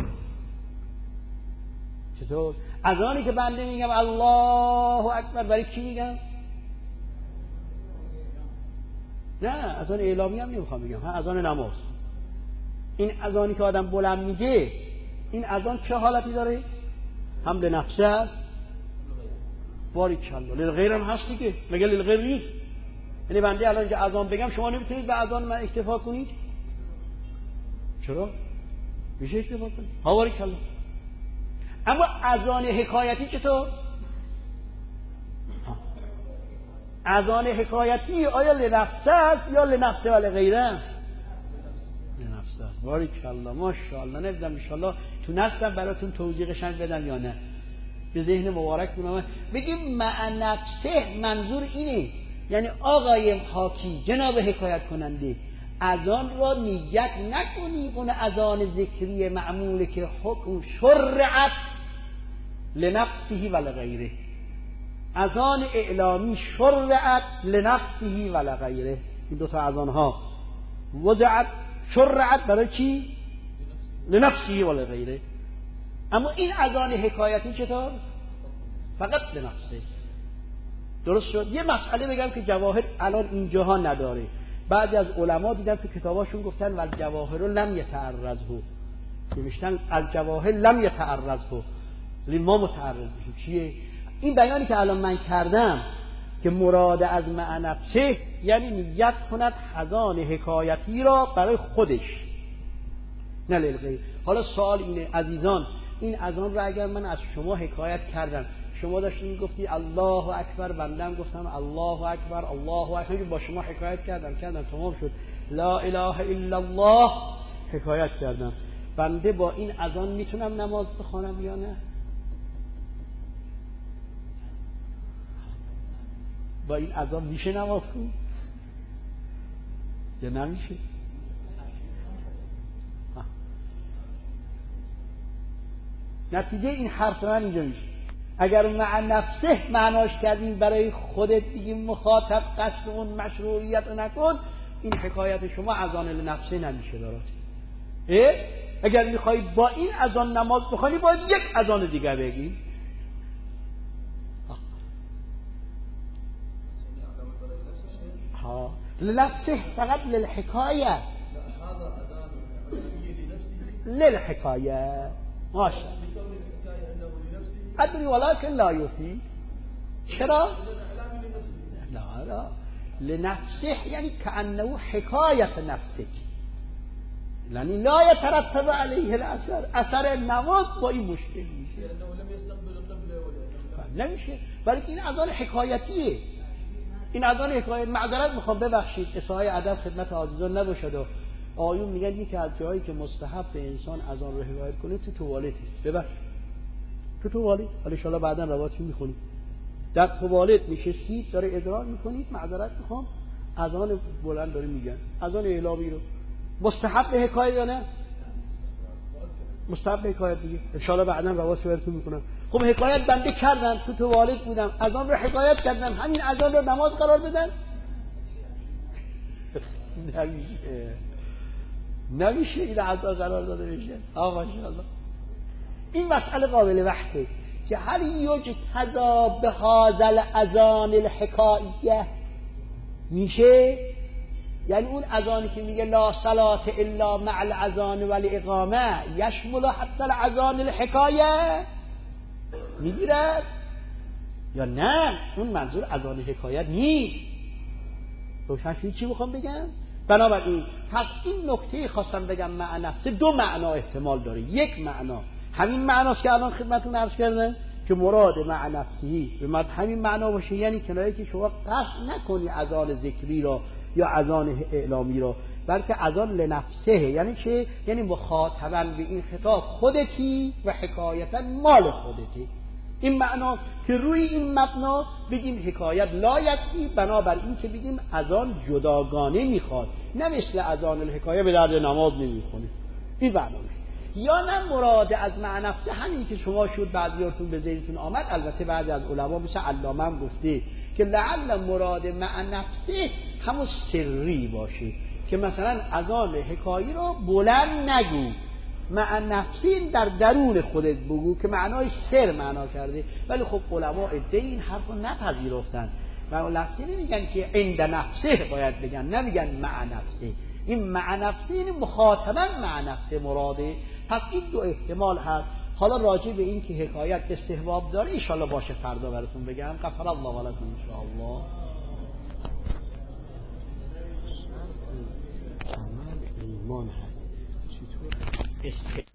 چطور؟ اذانی که بنده میگم الله اکبر برای کی میگم؟ نه اذان اعلامی هم نمیخوام بگم، ها اذان نماز. این اذانی که آدم بلند میگه این اذان چه حالتی داره؟ هم به نفسه هست باریکالله، للغیر هم هست دیگه، مگه للغیر نیست؟ یعنی بنده الان اینجا اذان بگم شما نمیتونید به اذان من اکتفا کنید؟ چرا؟ میشه اکتفا کنید ها باریکالله. اما اذان حکایتی چطور؟ اذان حکایتی آیا لنفسه است یا لنفسه و لغیره است؟ لنفسه است. باریکالله ماشاءالله. نمیدونم ان شاءالله تونستم براتون توضیح قشنگ بدم یا نه. به ذهن مبارکتون اومد. بگیم مع نفسه منظور اینه، یعنی آقای حاکی جناب حکایت کننده اذان را نیت نکنی اون اذان ذکری معموله که حکم شرعت لنفسه و لغیره، اذان اعلامی شرعت لنفسه و لغیره. این دوتا اذان ها وضعت شرعت برای چی؟ لنفسه و لغیره. اما این اذان حکایتی چطور؟ فقط لنفسه. درست شد؟ یه مسئله بگم که جواهر الان اینجاها نداره. بعضی از علما دیدن تو کتاباشون گفتن و الجواهر لم یتعرضه، نوشتن الجواهر لم یتعرضه، ولی ما متعرض میشیم. چیه این بیانی که الان من کردم که مراد از مع نفسه یعنی نیت کند اذان حکایتی را برای خودش نه للغیر. حالا سوال اینه عزیزان، این اذان را اگر من از شما حکایت کردم، شما داشتین گفتی الله اکبر، بندم گفتم الله اکبر الله اکبر، با شما حکایت کردم کردم تمام شد، لا اله الا الله حکایت کردم، بنده با این اذان میتونم نماز بخوانم یا نه؟ با این اذان میشه نماز خون یا نمیشه؟ نتیجه این حرف من اینجا میشه. اگر مع نفسه معناش کردیم برای خودت بگیم مخاطب قصد اون مشروعیت رو نکن، این حکایت شما اذان لنفسه نمیشه برات. اگر میخوای با این اذان نماز بخوانی باید یک اذان دیگر بگی. ها لنفسه فقط للحکایه، للحکایه ماشا ادري ولكن لا يفيد. چرا؟ لا لا لنفسه یعنی كأنه حکایت نفسك، یعنی لا یترتب علیه الاثر، اثر نماز با این مشکل میشه، نمیشه. ولی این اذان حکایتیه، این اذان حکایت. معذرت میخوام، ببخشید اصحای ادب خدمت عزیزان نباشد و آیون میگن یکی از جایی که مستحب به انسان اذان رو حکایت کنه تو توالتی. ببخشید تو توالت، ولی ان شاء الله بعداً روایتش میخونید. در توالت میشستید داره ادرار میکنید، معذرت میخوام اذان بلند داره میگن، اذان اعلامی رو مستحب به حکایت یا نه؟ مستحب به حکایت دیگه، ان شاء الله بعداً روایتش براتون میکنم. خب حکایت بنده کردم، تو توالت بودم، اذان رو حکایت کردم، همین اذان رو نماز قرار بدن؟ نمیشه، نمیشه این اذان قرار داده بشه. آقا ان شاء الله این مسئله قابل بحثه که هل یجتزا بهذا الاذان الحکاییه، میشه یعنی اون اذانی که میگه لا صلاة الا مع الاذان والاقامه یشمل حتی الاذان الحکایه میگیرد یا نه؟ اون منظور اذان حکایت نیست. روشن شد چی میخوام بگم؟ بنابراین پس این نکته خواستم بگم معنی نفسه دو معنا احتمال داره. یک معنا همین معناست که الان خدمتتون عرض کردم که مراد معنی نفسی به معنی همین معنا باشه، یعنی کنایه که شما قصد نکنی اذان ذکری را یا اذان اعلامی را، بلکه اذان لنفسه. یعنی چه؟ یعنی مخاطباً به این خطاب خودتی و حکایتا مال خودتی. این معنا که روی این مبنا بگیم حکایت لایتی، بنابر این که بگیم اذان جداگانه میخواد، نه مثل اذان الحکایه به درد نماز نمیخونه. این معنا میشه. یا نه مراد از معنی نفسه همین که شما شد بعضیاتون به ذهنتون آمد، البته بعضی از علما مثل علامه هم گفته که لعل مراد معنی نفسه همون سری باشه که مثلا اذان حکایی رو بلند نگو، معنی نفسی در درون خودت بگو که معنای سر معنا کرده. ولی خب علما عده این حرف رو نپذیرفتن و لفظی نمیگن که عند نفسه باید بگن، نمیگن معنی نفسه. این معنی نفسی این مخاطبا معنی نفسه مراده. پس این دو احتمال هست. حالا راجع به این که حکایت استحباب داره ان شاء الله باشه فردا براتون بگم. غفر الله ولکم ان شاء الله. عمل ایمان هست چطور؟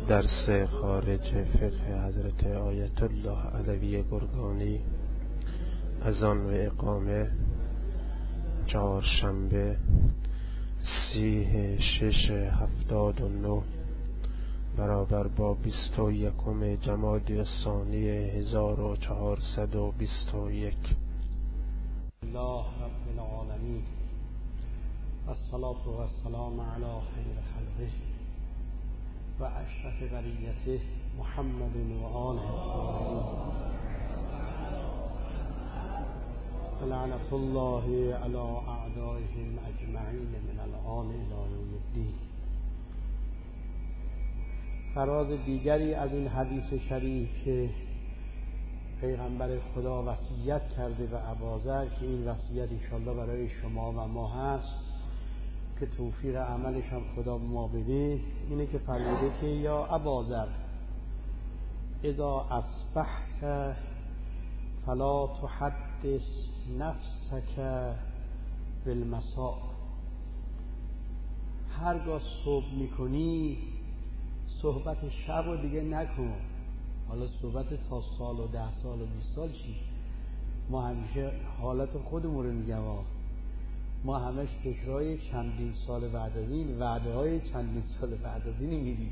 درس خارج فقه حضرت آیت الله علوی گرگانی اذان و اقامه چهارشنبه سی شش هفتاد و نه برابر با بیست و یکم جمادی الثانی هزار و چهارصد و بیست و یک. الله رب العالمین والصلاة والسلام علی خیر خلقه و اشرف بریته محمد و آله لعنت الله علی اعدائهم اجمعین من الآن الی یوم الدین. فراز دیگری از این حدیث شریف که پیغمبر خدا وصیت کرده و ابازر که این وصیت انشاءالله برای شما و ما هست که توفیق عملش هم خدا به ما بده، اینه که فرموده که یا ابازر اذا اصبحت فلا تحدث نفسك بالمساء. هرگاه صبح میکنی صحبت شب رو دیگه نکن. حالا صحبت تا سال و ده سال و بیست سال چی؟ ما همیشه حالت خودمون رو میگم، ما همش فکرهای چندین سال بعد از این، وعده های چندین سال بعد از این میدیم.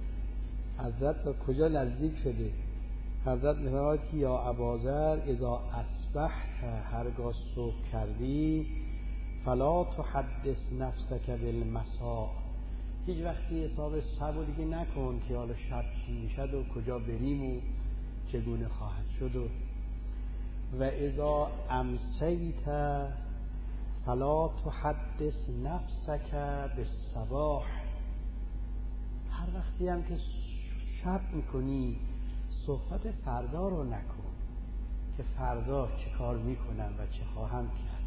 حضرت تا کجا نزدیک شده؟ حضرت میفرماید که یا ابازر اذا اصبحت، هرگاه صبح کردی، فلا تحدث نفسك بالمساء، هیچ وقتی حساب شب رو دیگه نکن که حالا شب چی میشد و کجا بریم و چگونه خواهد شد. و و اذا امسیت فلا تحدث نفسك بالصباح، هر وقتی هم که شب میکنی صحبت فردا رو نکن که فردا چه کار میکنم و چه خواهم کرد.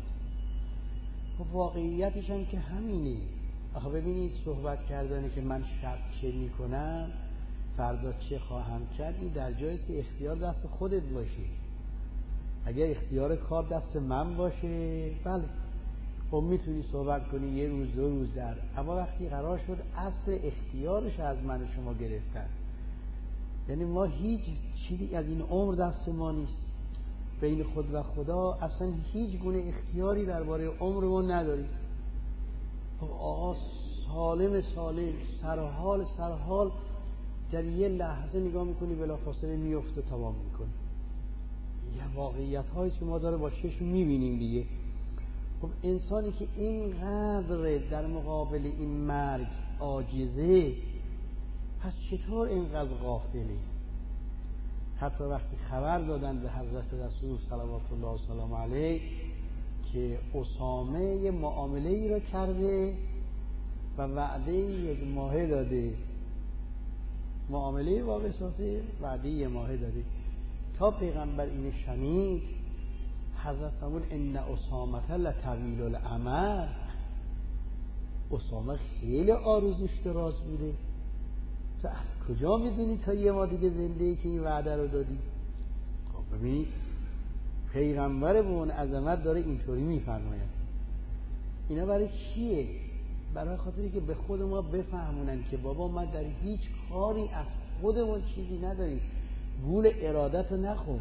و واقعیتش هم که همینه. آخه ببینید صحبت کردنه که من شب چه میکنم فردا چه خواهم کرد، این در جایی که اختیار دست خودت باشه. اگر اختیار کار دست من باشه بله خب میتونی صحبت کنی یه روز دو روز در، اما وقتی قرار شد اصل اختیارش از من شما گرفتن، یعنی ما هیچ چیزی از این عمر دست ما نیست، بین خود و خدا اصلا هیچ گونه اختیاری درباره عمر ما نداریم. خب آقا سالم سالم سرحال سرحال در یه لحظه نگاه میکنی بلافاصله میفته تمام میکنی. یه واقعیت هایی که ما داره با چشم میبینیم دیگه. خب انسانی که اینقدر در مقابل این مرگ عاجزه، پس چطور اینقدر غافله؟ حتی وقتی خبر دادن به حضرت رسول صلوات الله و سلام علیه که اسامه یه معامله ای را کرده و وعده یک ماهه داده، معامله واقع ساته وعده یک ماهه داده، تا پیغمبر این شنید حضرت فرمود ان اسامه لطویل الامل، اسامه خیلی آرزوش دراز بوده، تو از کجا میدونی تا یه ما دیگه زنده که این وعده رو دادی؟ خب ببینید پیغمبر به اون عظمت داره اینطوری میفرماید. اینا برای چیه؟ برای خاطری که به خود ما بفهمونن که بابا ما در هیچ کاری از خودمون چیزی نداریم، گول ارادت رو نخور.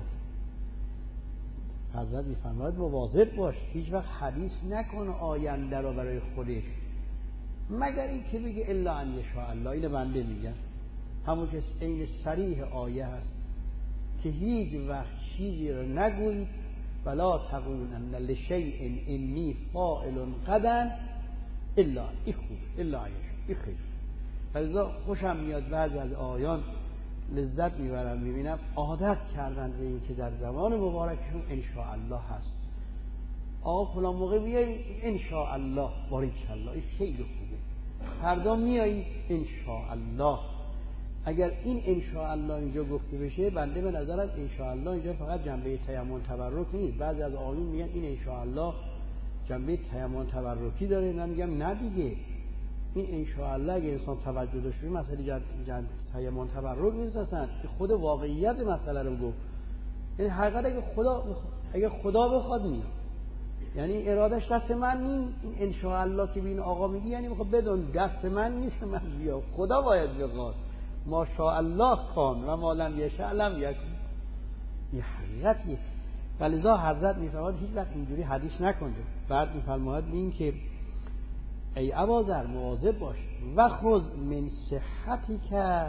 حضرت میفرماید مواظب باش، هیچ وقت حدیث نکن آینده رو برای خودت، مگر این که بگه الا ان یشاء الله. اینو بنده میگم، همون که عین صریح آیه هست که هیچ وقت چیزی رو نگویید ولا تقولن لشیء انی فاعل غدا الا این خوب الا این خیر. فلذا خوشم میاد بعضی از آیان لذت میبرم میبینم عادت کردن به این که در زمان مبارکشون ان شاء الله هست. آقا فلان موقع میای ان شاء الله، باریک الله، این خیلی خوبه. فردا میای ان شاء الله. اگر این ان شاء الله اینجا گفته بشه، بنده به نظرم ان شاء الله اینجا فقط جنبه تیمم تبرک نیست. بعضی از آقایون میگن این ان شاء الله جنبه تیمم تبرکی داره. من میگم نه دیگه، این ان شاء الله اگه انسان توجه داشته باشه مسئله جنبه تیمم تبرک نیست، اصلا خود واقعیت مسئله رو گفت. یعنی حقیقت اگه خدا اگه خدا بخواد میاد، یعنی ارادش دست من نیست. این ان شاء الله که بین آقا میگی یعنی میخواد بدون دست من نیست که من بیام، خدا باید بخواد. ماشاءالله کان و ما لم یشاء لم یکن. این حقیقتیه. ولذا حضرت میفرماد هیچ وقت اینجوری حدیث نکنید. بعد میفرماد این که ای اباذر مواظب باش و خذ من صحتی که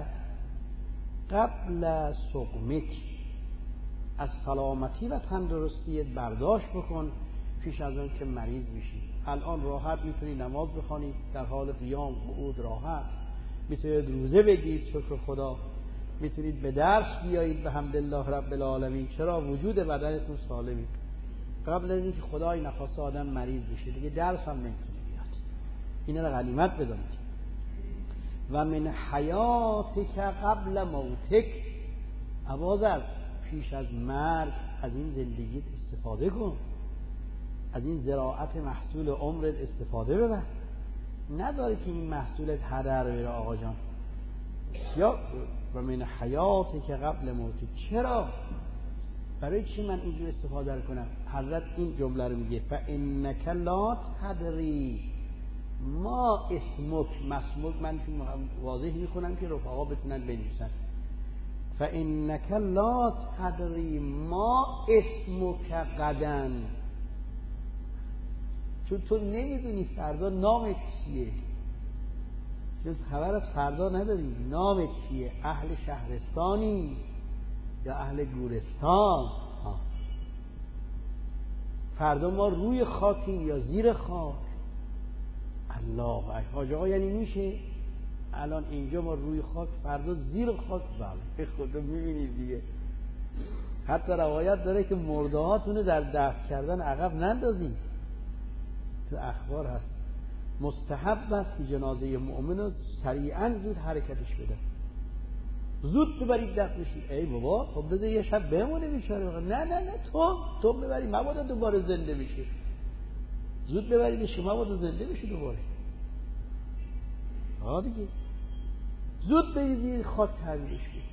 قبل سقمک، از سلامتی و تندرستیت برداشت بکن پیش از آن که مریض میشی. الان راحت میتونی نماز بخوانی در حال قیام قعود، راحت میتونید روزه بگیرید شکر خدا، میتونید به درس بیایید به حمدالله رب العالمین. چرا؟ وجود بدنتون سالمه. قبل از اینکه خدای نخواسته آدم مریض بشه دیگه درس هم نمیتونه بیاد. اینا رو غنیمت بدونید. و من حیاتک قبل موتک، اباذر پیش از مرگ از این زندگیت استفاده کن، از این زراعت محصول عمرت استفاده ببر. نداره که این محصولت هدر بره آقا جان. یا و من حیاتک قبل موتک. چرا؟ برای چی من اینجور استفاده کنم؟ حضرت این جمله رو میگه فانک لا تدری ما اسمک. مسموک من چون واضح میکنم که رفقا بتونن بنویسن. فانک لا تدری ما اسمک غدا، چون تو نمیدونی فردا نامت چیه. چون خبر از فردا نداری. نامت چیه؟ اهل شهرستانی یا اهل گورستان؟ ها. فردا ما روی خاکیم یا زیر خاک؟ الله اکبر. حاج آقا یعنی میشه الان اینجا ما روی خاک، فردا زیر خاک؟ بله خودت میبینید دیگه. حتی روایت داره که مرده هاتونو در دفن کردن عقب نندازید. تو اخبار هست مستحب است که جنازه مؤمن رو سریعا زود حرکتش بده، زود ببرید دفنش. ای بابا خب بذار یه شب بمونه بیچاره. نه نه نه تو تو ببری مبادا دوباره زنده بشه. زود ببریدش مبادا زنده بشه دوباره. ها دیگه زود بریزید خاک تحویلش بده.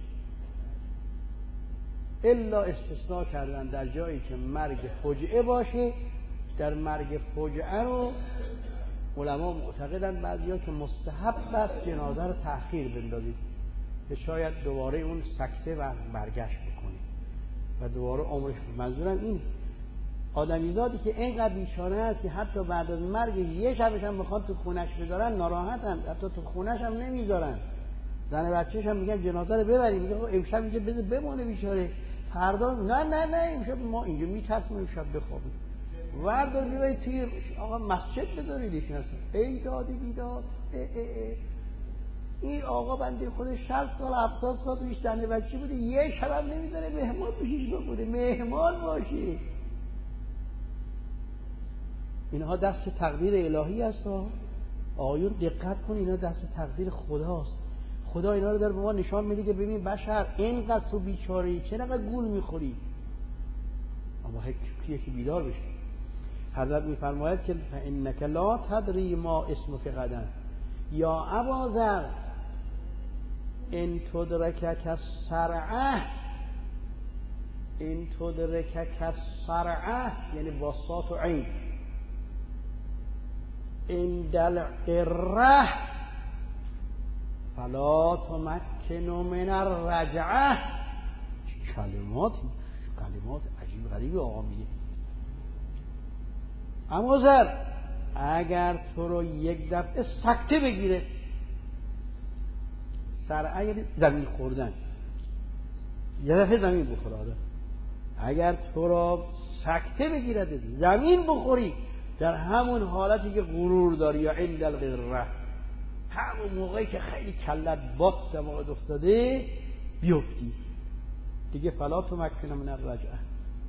الا استثناء کردن در جایی که مرگ فجعه باشه. در مرگ فجعه رو علما معتقدن بعضیا که مستحب است جنازه رو تأخیر بندازید که شاید دوباره اون سکته و برگشت بکنه و دوباره عمرش. منظورم این آدمیزادی که اینقدر بیچاره است که حتی بعد از مرگ یه شبش هم میخوان تو خونش بذارن ناراحتن، حتی تو خونش هم نمیذارن. زن بچه‌ش هم میگن جنازه رو ببرید، میگه امشب میگه بذار بمونه بیچاره فردا. نه نه نه امشب ما اینجا میترسیم امشب بخوابیم. وردار بیایید توی آقا مسجد بذاریدش. اصلا ای دادی بیداد. ای ای ای. این آقا بنده خودش شصت سال هفتاد سال تویش دنه بچه بوده، یه شب نمیذاره مهمان بشیش بخوره، مهمان باشه. اینها دست تقدیر الهی هست. آقایون دقت کن، اینا دست تقدیر خداست. خدا اینا رو داره به ما نشان میده که ببین بشر اینقدر تو بیچاره‌ای، چرا گول میخوری؟ اما یکی بیدار بشه. حضرت میفرماید که فانک لا تدری ما اسمک غدا یا اباذر ان تدرکک السرعه. ان تدرکک السرعه یعنی واسطات و عین. ان دلقره فلا تمکن من الرجعه. کلمات کلمات عجیب غریبی آقا میگه. اما زر اگر تو رو یک دفعه سکته بگیره، سرعه یعنی زمین خوردن، یه دفعه زمین بخوره آدم. اگر تو رو سکته بگیرد زمین بخوری، در همون حالتی که غرور داری یا عند الغره، همون موقعی که خیلی کلت باد دماغت افتاده بیفتی دیگه. فلا تمکن من الرجعه،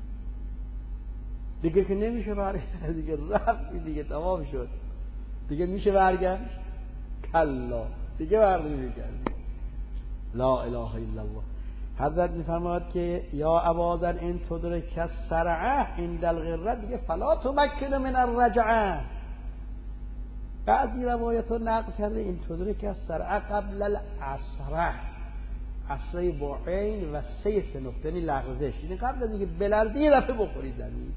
دیگه که نمیشه برگشت، دیگه رفت دیگه تمام شد، دیگه میشه برگشت؟ کلا دیگه برنمیگردی. لا اله الا الله. حضرت میفرماید که یا اباذر ان تدرک السرعه عند الغره، دیگه فلا تمکن من الرجعه. بعضی روایت ها نقل کرده این تدرک السرعه قبل العصره، عصره با عین و سه سه نقطه یعنی لغزش، یعنی قبل از اینکه بلرزی یه دفعه بخوری زمین.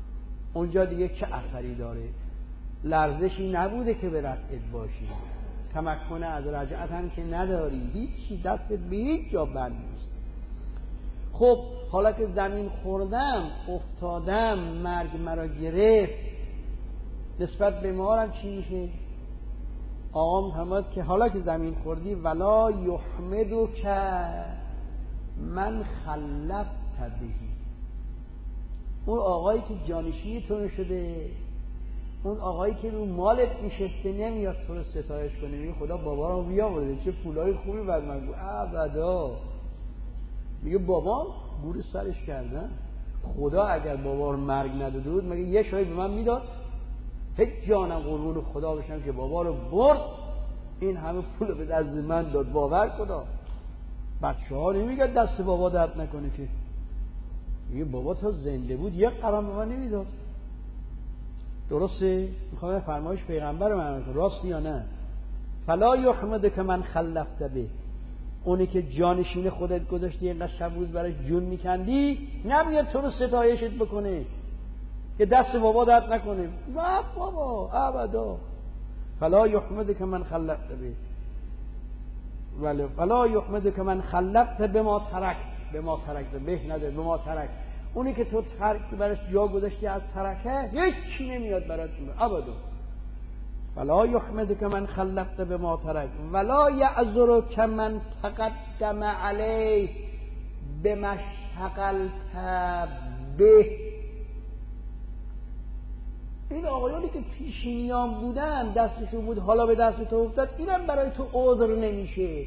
اونجا دیگه چه اثری داره؟ لرزشی نبوده که به رفعت باشی، تمکن از رجعت هم که نداری، هیچی دست به هیچ جا بند نیست. خب حالا که زمین خوردم، افتادم، مرگ مرا گرفت، نسبت به ما هم چی میشه؟ آقا محمد که حالا که زمین خوردی ولا یحمدو که من خلفت بهی، اون آقایی که جانشینی تو شده، اون آقایی که رو مالت نشسته نمیاد تو رو ستایش کنه، میگه خدا بابا رو بیاورده، چه پولای خوبی بر من گو ابدا. میگه بابا گور سرش کردن، خدا اگر بابا رو مرگ نداده بود مگه یه شایی به من میداد؟ هیچ جانم قربون خدا بشم که بابا رو برد این همه پول به دست من داد. باور کن بچه ها نمیگه دست بابا درد نکنه که، میگه بابا تا زنده بود یک قرم به من نمیداد. درسته؟ میخوام فرمایش پیغمبر من کنم، راستی یا نه؟ فلا یحمد که من خلفت به، اونی که جانشین خودت گذاشتی اینقدر شب روز براش جون میکندی نمیاد تو رو ستایشت بکنه که دست بابا درد نکنه. نه بابا ابدا. فلا یحمد که من خلفت به ولی فلا یحمد که من خلفت به ما ترک، به ما ترک به نده به ما ترک، اونی که تو ترک براش جا گذاشتی از ترکه هیچی نمیاد برات ابدا. ولا یحمد که من خلفت به ما ترک ولا یعذر که من تقدم علیه بما اشتغلت به. این آقایانی که پیشینیان بودن دستشون بود حالا به دست تو افتاد، اینم برای تو عذر نمیشه.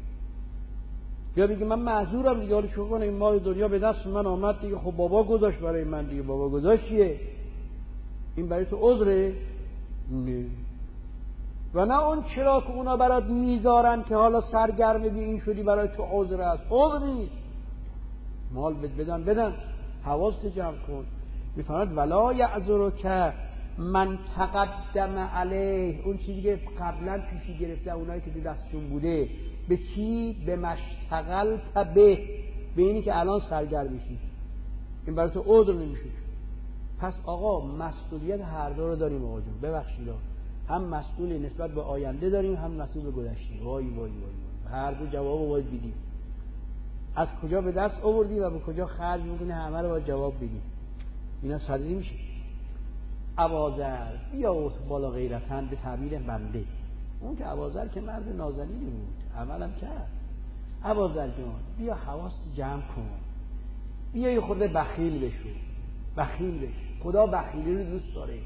یا میگه من معذورم دیگه، حالا شو کنه این مال دنیا به دست من آمد دیگه، خب بابا گذاشت برای من دیگه، بابا گذاشت چیه؟ این برای تو عذره؟ نه. و نه اون چرا که اونا برات میذارن که حالا سرگرم بی این شدی برای تو عذر است، عذر نیست. مال بد بدن بدن حواست جمع کن. میفرماد ولا یعذر که من تقدم علیه، اون چیزی که قبلا پیشی گرفته اونایی که تو دستشون بوده، به چی؟ به مشتغل تبه، به اینی که الان سرگرم میشی، این برای تو عذر نمیشه. پس آقا مسئولیت هر دو رو داریم آقا جون، ببخشید هم مسئولی نسبت به آینده داریم هم مسئول به گذشته. وای وای وای وای، هر دو جواب باید بدیم. از کجا به دست آوردی و به کجا خرج میکنی همه رو باید جواب بدیم. اینا ساده نمیشه. ابازر بیا بالا غیرتن به تعبیر بنده، اون که ابازر که مرد نازنینی بود عملم کرد. ابازر جان بیا حواست جمع کن، بیا یه خورده بخیل بشو، بخیل بش. خدا بخیلی رو دوست داره.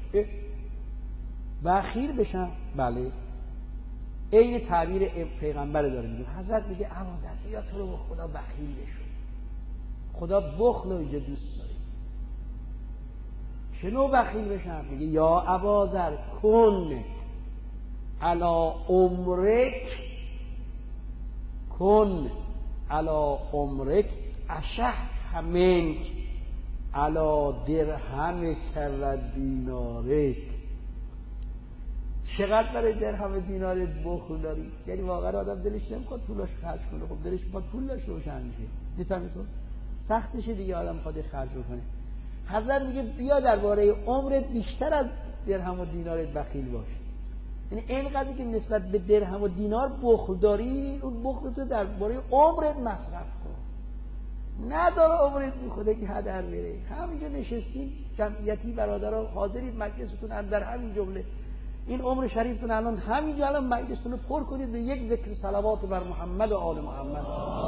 بخیل بشم؟ بله. این تعبیر پیغمبر داره میگه. حضرت میگه ابازر بیا تو رو به خدا بخیل بشو، خدا بخل رو اینجا دوست داره. چنو بخیل بشم؟ میگه یا ابازر کن علا عمرک، کن علا عمرک اشح منک علا درهمک و دینارک. چقدر برای درهم دینارت بخل داری؟ یعنی واقعا آدم دلش نمیخواد پولاش خرج کنه، خب دلش میخواد پول داشته باشه همیشه، نیست همینطور؟ سختشه دیگه آدم خود خرج بکنه. حضرت میگه بیا درباره عمرت بیشتر از درهم و دینارت بخیل باش. یعنی اینقدر که نسبت به درهم و دینار بخل داری، اون بخل تو درباره عمرت مصرف کن. نداره عمرت میخوده که هدر بره. همینجا نشستین جمعیتی برادرها حاضرید مجلستون هم در همین جمله، این عمر شریفتون الان همینجا الان مجلستون رو پر کنید به یک ذکر صلوات بر محمد و آل محمد.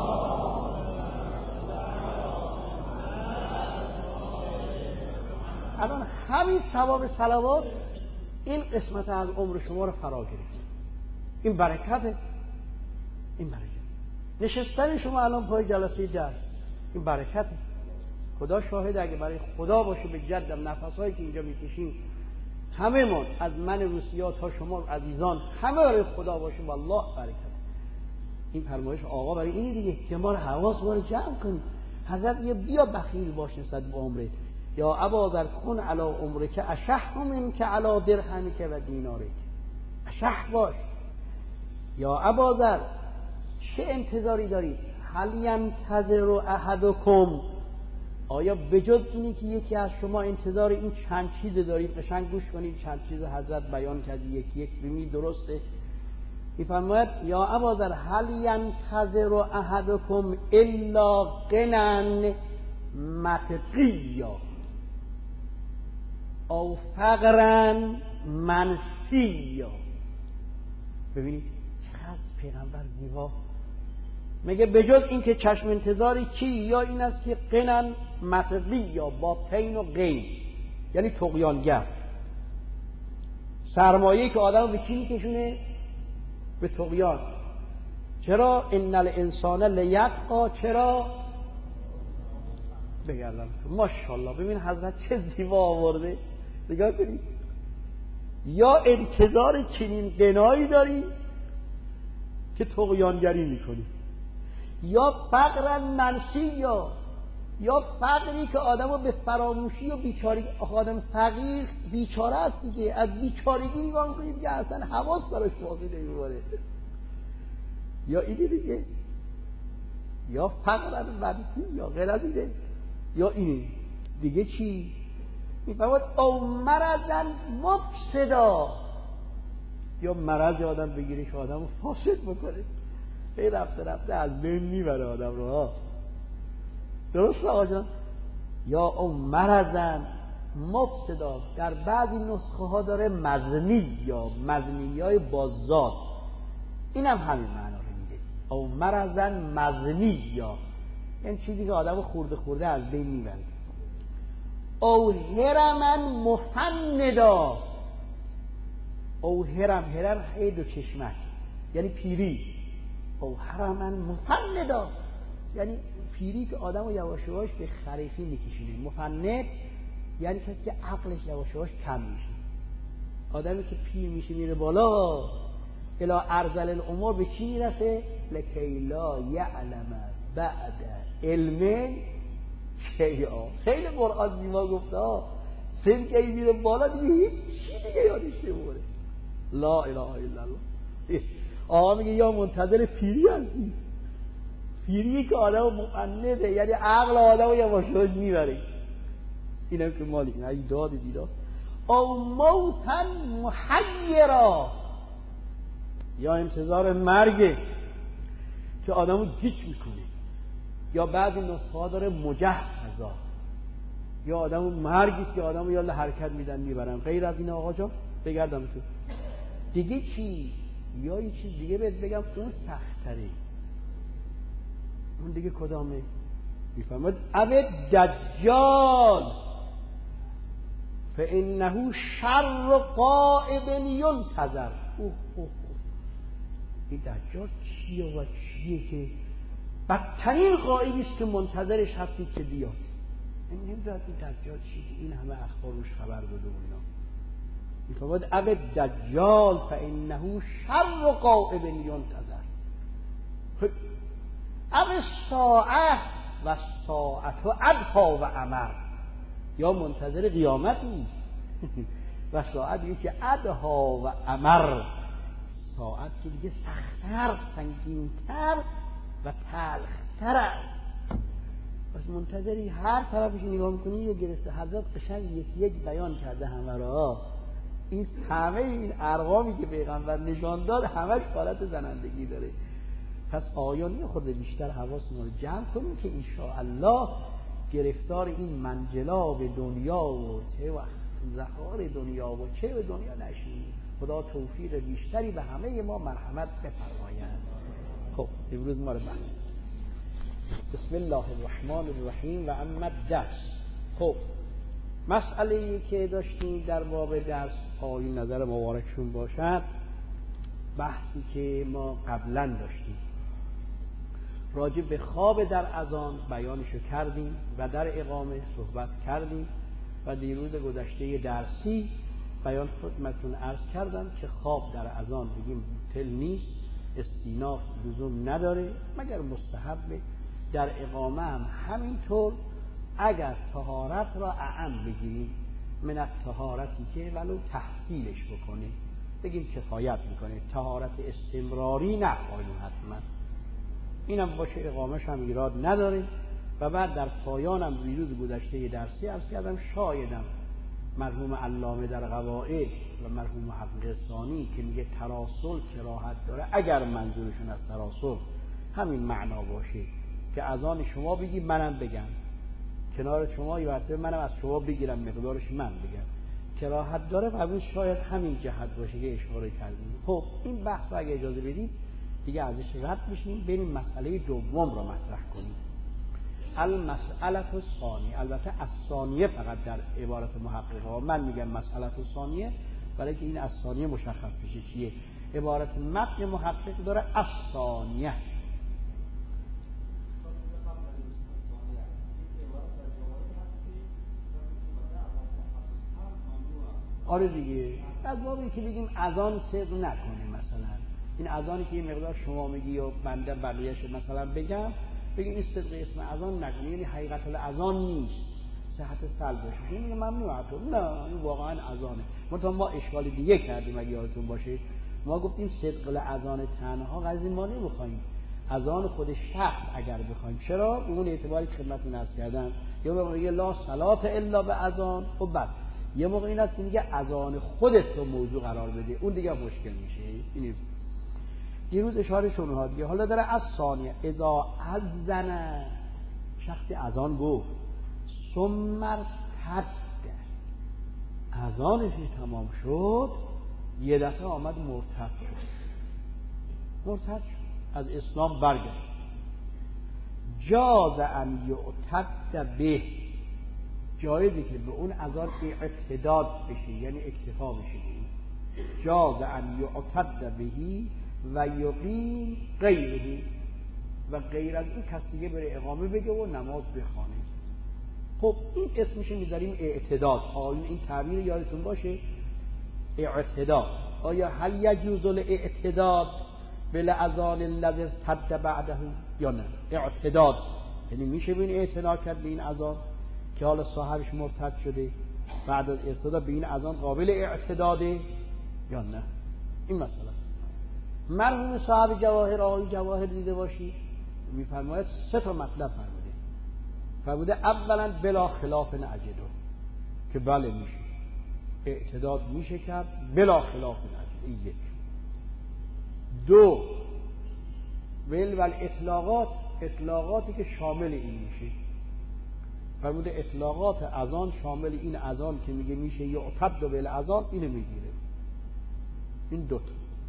الان همین ثواب صلوات این قسمت از عمر شما رو فرا گرفت. این برکته، این برکت. نشستن شما الان پای جلسه درس این برکته. خدا شاهد اگه برای خدا باشه به جدم نفسایی که اینجا میکشیم همه من از من روسیا تا شما عزیزان همه برای خدا باشه والله برکت. این فرمایش آقا برای اینی دیگه که ما رو حواس ما رو جمع کنیم. حضرت یه بیا بخیل باش نسبت به عمرت. یا ابازر کن علا عمرک اشح منک علا درهمک و دینارک. اشح باش. یا ابازر چه انتظاری دارید؟ هل ینتظر احدکم، آیا بجز اینی که یکی از شما انتظار این چند چیز دارید؟ قشنگ گوش کنید چند چیز حضرت بیان کردی یکی یک ببینید درسته. میفرماید یا اباذر هل ینتظر احدکم الا غنى مطغیا او فقرا منسیا. ببینید چقدر پیغمبر زیبا میگه بجز این که چشم انتظاری چی؟ یا این است که غنى مطغیا با پین و غین، یعنی طغیانگر، سرمایه‌ای که آدمو به چی میکشونه؟ به طغیان. چرا؟ ان الانسان لیطغی. چرا؟ بگردم ماشاءالله. ببین حضرت چه زیبا آورده، نگاه کنید. یا انتظار چنین غنایی داری که طغیانگری میکنی، یا فقر منسیا، یا فقری که آدمو به فراموشی و بیچارگی. آدم فقیر بیچاره است دیگه، از بیچارگی نگاه میکنی دیگه اصلا حواس براش باقی نمیمونه. یا اینی دیگه، یا فقر منسی یا غیر از اینه، یا اینه دیگه. چی میفهمد؟ او مرضن مفسدا، یا مرض آدم بگیره که آدمو فاسد بکنه، هی رفته رفته از بین میبره آدم رو ها. درست آقا جان؟ یا او مرضن مفسدا. در بعضی نسخه ها داره مزنی، یا مزنی های بازاد، این هم همین معنا رو میده. او مرضن مزنی، یا این چیزی که آدم خورده خورده از بین میبره. او هرمن مفندا. او هرم، هرم هی دو چشمک یعنی پیری. او هرمن مفندا یعنی پیری که آدم رو یواش یواش به خریخی میکشونه. مفند یعنی کسی که عقلش یواش یواش کم میشه. آدمی که پیر میشه میره بالا، الی ارذل الامور به چی میرسه؟ لکی لا یعلم بعد علم شیئا. خیلی قرآن زیبا گفته ها. سن که میره بالا دیگه هیچ چی دیگه یادش نمیمونه. لا اله الا الله. آقا میگه یا منتظر پیری هستی، پیری که آدم معنده، یعنی عقل آدم رو یواش یواش میبره. اینم که مالی این ای داد دیدا. او موتن محیرا، یا انتظار مرگ که آدم رو گیج میکنه. یا بعضی نسخه ها داره مجهزا، یا آدم مرگیست که آدم رو یا حرکت میدن میبرن. غیر از این آقا جان بگردم تو دیگه چی؟ یا یه چیز دیگه بهت بگم اون سخت‌تره. اون دیگه کدامه؟ میفهمد او دجال فانه شر قائب ینتظر. اوه اوه این دجال چیه و چیه که بدترین غائبی است که منتظرش هستید که بیاد. این نمیدونید این دجال چیه، این همه اخبار روش خبر داده و اینا. میفرماید اب دجال فانه شر قائب ینتظر. اب ساعه و ساعت و ادها و امر، یا منتظر قیامتی و ساعت یکی ادها و امر. ساعت که دیگه سخت‌تر، سنگین‌تر و تلخ‌تر است. پس منتظری هر طرفش نگاه می‌کنی یه گرفته. حضرت قشنگ یک یک بیان کرده همه را. این همه این ارقامی که پیغمبر نشان داد همش حالت زنندگی داره. پس آیانی خورده بیشتر حواسمون رو جمع کنیم که انشاءالله گرفتار این منجلاب دنیا و چه و زخار دنیا و چه و دنیا نشیم. خدا توفیق بیشتری به همه ما مرحمت بفرماید. خب امروز ما رو بحث بسم الله الرحمن الرحیم و اما درس. خب مسئله‌ای که داشتیم در باب درس، آیین نظر مبارکشون باشد، بحثی که ما قبلا داشتیم راجع به خواب در اذان بیانشو کردیم و در اقامه صحبت کردیم و دیروز گذشته درسی بیان خدمتتون عرض کردم که خواب در اذان بگیم باطل نیست، استیناف لزوم نداره مگر مستحبه. در اقامه هم همینطور، اگر طهارت را اعم بگیریم من الطهارتی که ولو تحصیلش بکنه بگیم کفایت میکنه، طهارت استمراری نخواهیم حتما. اینم باشه اقامش هم ایراد نداره. و بعد در پایانم ویروز گذشته درسی عرض کردم شایدم مرحوم علامه در قواعد و مرحوم محقق ثانی که میگه تراسل کراهت داره، اگر منظورشون از تراسل همین معنا باشه که اذان شما بگی منم بگم، کنار شما یه وقته منم از شما بگیرم مقدارش من بگم، کراهت داره و شاید همین جهت باشه که اشاره کردیم. خب این بحث رو اگه اجازه بدید دیگه ازش رد بشیم، بریم مسئله دوم رو مطرح کنیم. المسئله الثانیه، البته الثانیه فقط در عبارت محقق ها، من میگم مسئله الثانیه برای که این الثانیه مشخص بشه چیه. عبارت متن محقق داره الثانیه. آره دیگه، از باب این که بگیم اذان صدق نکنه، مثلا این اذانی که یه مقدار شما میگی و بنده بقیه‌اش مثلا بگم، بگیم این صدق اسم اذان نکنه، یعنی حقیقت الاذان نیست، صحت سلبش میشه، میگه ممنوع تو، نه این واقعا اذانه. مثلا ما اشکال دیگه کردیم اگه یادتون باشه، ما گفتیم صدق الاذان تنها قضیه ما نمیخوایم، اذان خود شخص اگر بخوایم، چرا؟ به اون اعتباری که خدمتتون عرض کردم، یا میگه لا صلات الا به اذان، خب بعد یه موقع این است که میگه اذان خودت رو موضوع قرار بده، اون دیگه مشکل میشه. این دیروز اشاره شونه ها دیگه. حالا داره از ثانیه اذا اذن، شخصی اذان گفت، ثم ارتد، اذانش تمام شد، یه دفعه آمد مرتد شد، مرتد شد، از اسلام برگشت، جاز ان یعتد به، جایزی که به اون اذان اعتداد بشه، یعنی اکتفا بشه، جاز ان یعتد بهی و یقیم غیره، و غیر از این کس دیگه بره اقامه بگه و نماز بخونه. خب این اسمش میذاریم اعتداد. آیا این تعبیر یادتون باشه؟ اعتداد. آیا هل یجوز الاعتداد بالاذان الذی ارتد بعده یا نه؟ اعتداد یعنی میشه بین اعتنا کرد به این اذان که حالا صاحبش مرتد شده، بعد از ارتداد به این اذان قابل اعتداده یا نه؟ این مسئله. مرحوم صاحب جواهر، آقای جواهر دیده باشی، میفرماید سه تا مطلب فرموده. فرموده اولا بلا خلاف نجده، که بله میشه اعتداد میشه کرد بلا خلاف نجده، این یک. دو ول ول اطلاقات، اطلاقاتی که شامل این میشه. فرموده اطلاقات اذان شامل این اذان که میگه میشه یعتد بل اذان، اینو میگیره. این دوتا.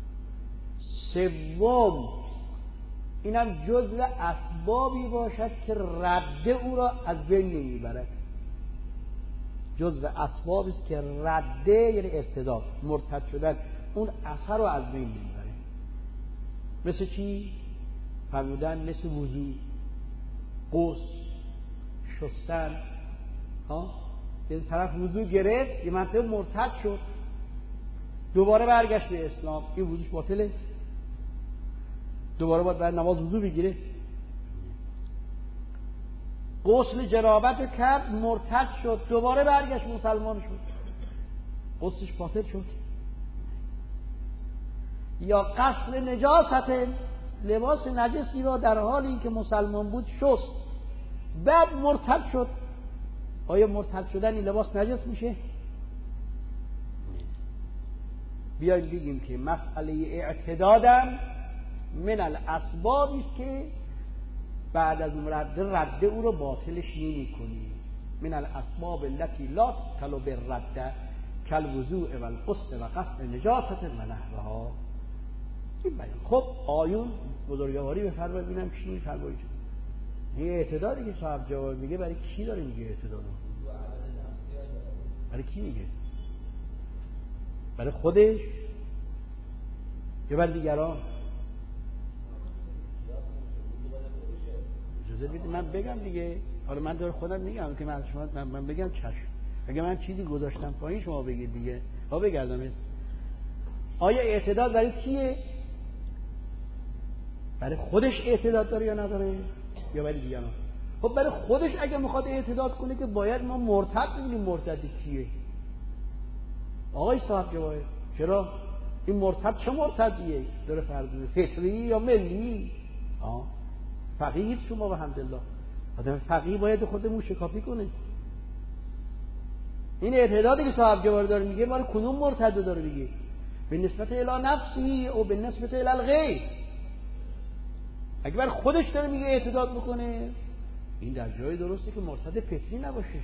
سوم اینم جزء اسبابی باشد که رد او را از بین نمیبرد، جزء اسبابی است که رد یعنی ارتداد، مرتد شدن، اون اثر رو از بین نمیبره. مثل چی؟ فرمودن مثل وضو، غسل، شستن. ها این طرف وضو گرفت، یه منطقه مرتد شد، دوباره برگشت به اسلام، این وضوش باطله؟ دوباره باید برای نماز وضو بگیره؟ غسل جنابت رو کرد، مرتد شد، دوباره برگشت مسلمان شد، غسلش باطل شد؟ یا غسل نجاست، لباس نجسی را در حالی که مسلمان بود شست، بعد مرتد شد، آیا مرتد شدن این لباس نجس میشه؟ بیاییم بگیم که مسئله اعتدادم من الاسبابی است که بعد از اون رد رد او رو باطلش نمی کنی. من الاسباب التي لا طلب الرد کالوضوء و الغسل و غسل نجاست و نحوها. این بیان. خب آیون بزرگواری بفرمایید ببینم چی میفرمایید. این اعتدادی که صاحب جواب میگه برای کی داره میگه اعتداد؟ برای کی میگه؟ برای خودش یا برای دیگران؟ اجازه بدید من بگم دیگه. حالا من داره خودم میگم که من شما من, من بگم چشم. اگه من چیزی گذاشتم پایین شما بگید دیگه. ها بگردم. آیا اعتداد برای کیه؟ برای خودش اعتداد داره یا نداره؟ یا برای دیگران؟ خب برای خودش اگه میخواد اعتداد کنه که باید ما مرتد ببینیم مرتد کیه. آقای صاحب جواهر چرا این مرتد چه مرتدیه؟ داره فرض فطری یا ملی؟ ها فقیه شما و الحمدلله آدم فقیه باید خود موشکافی کنه. این اعتدادی که صاحب جواهر داره میگه مال کدوم مرتد داره میگه؟ به نسبت الی نفسی او به نسبت الی الغیر. اگه بر خودش داره میگه اعتداد بکنه، این در جای درسته که مرتد فطری نباشه.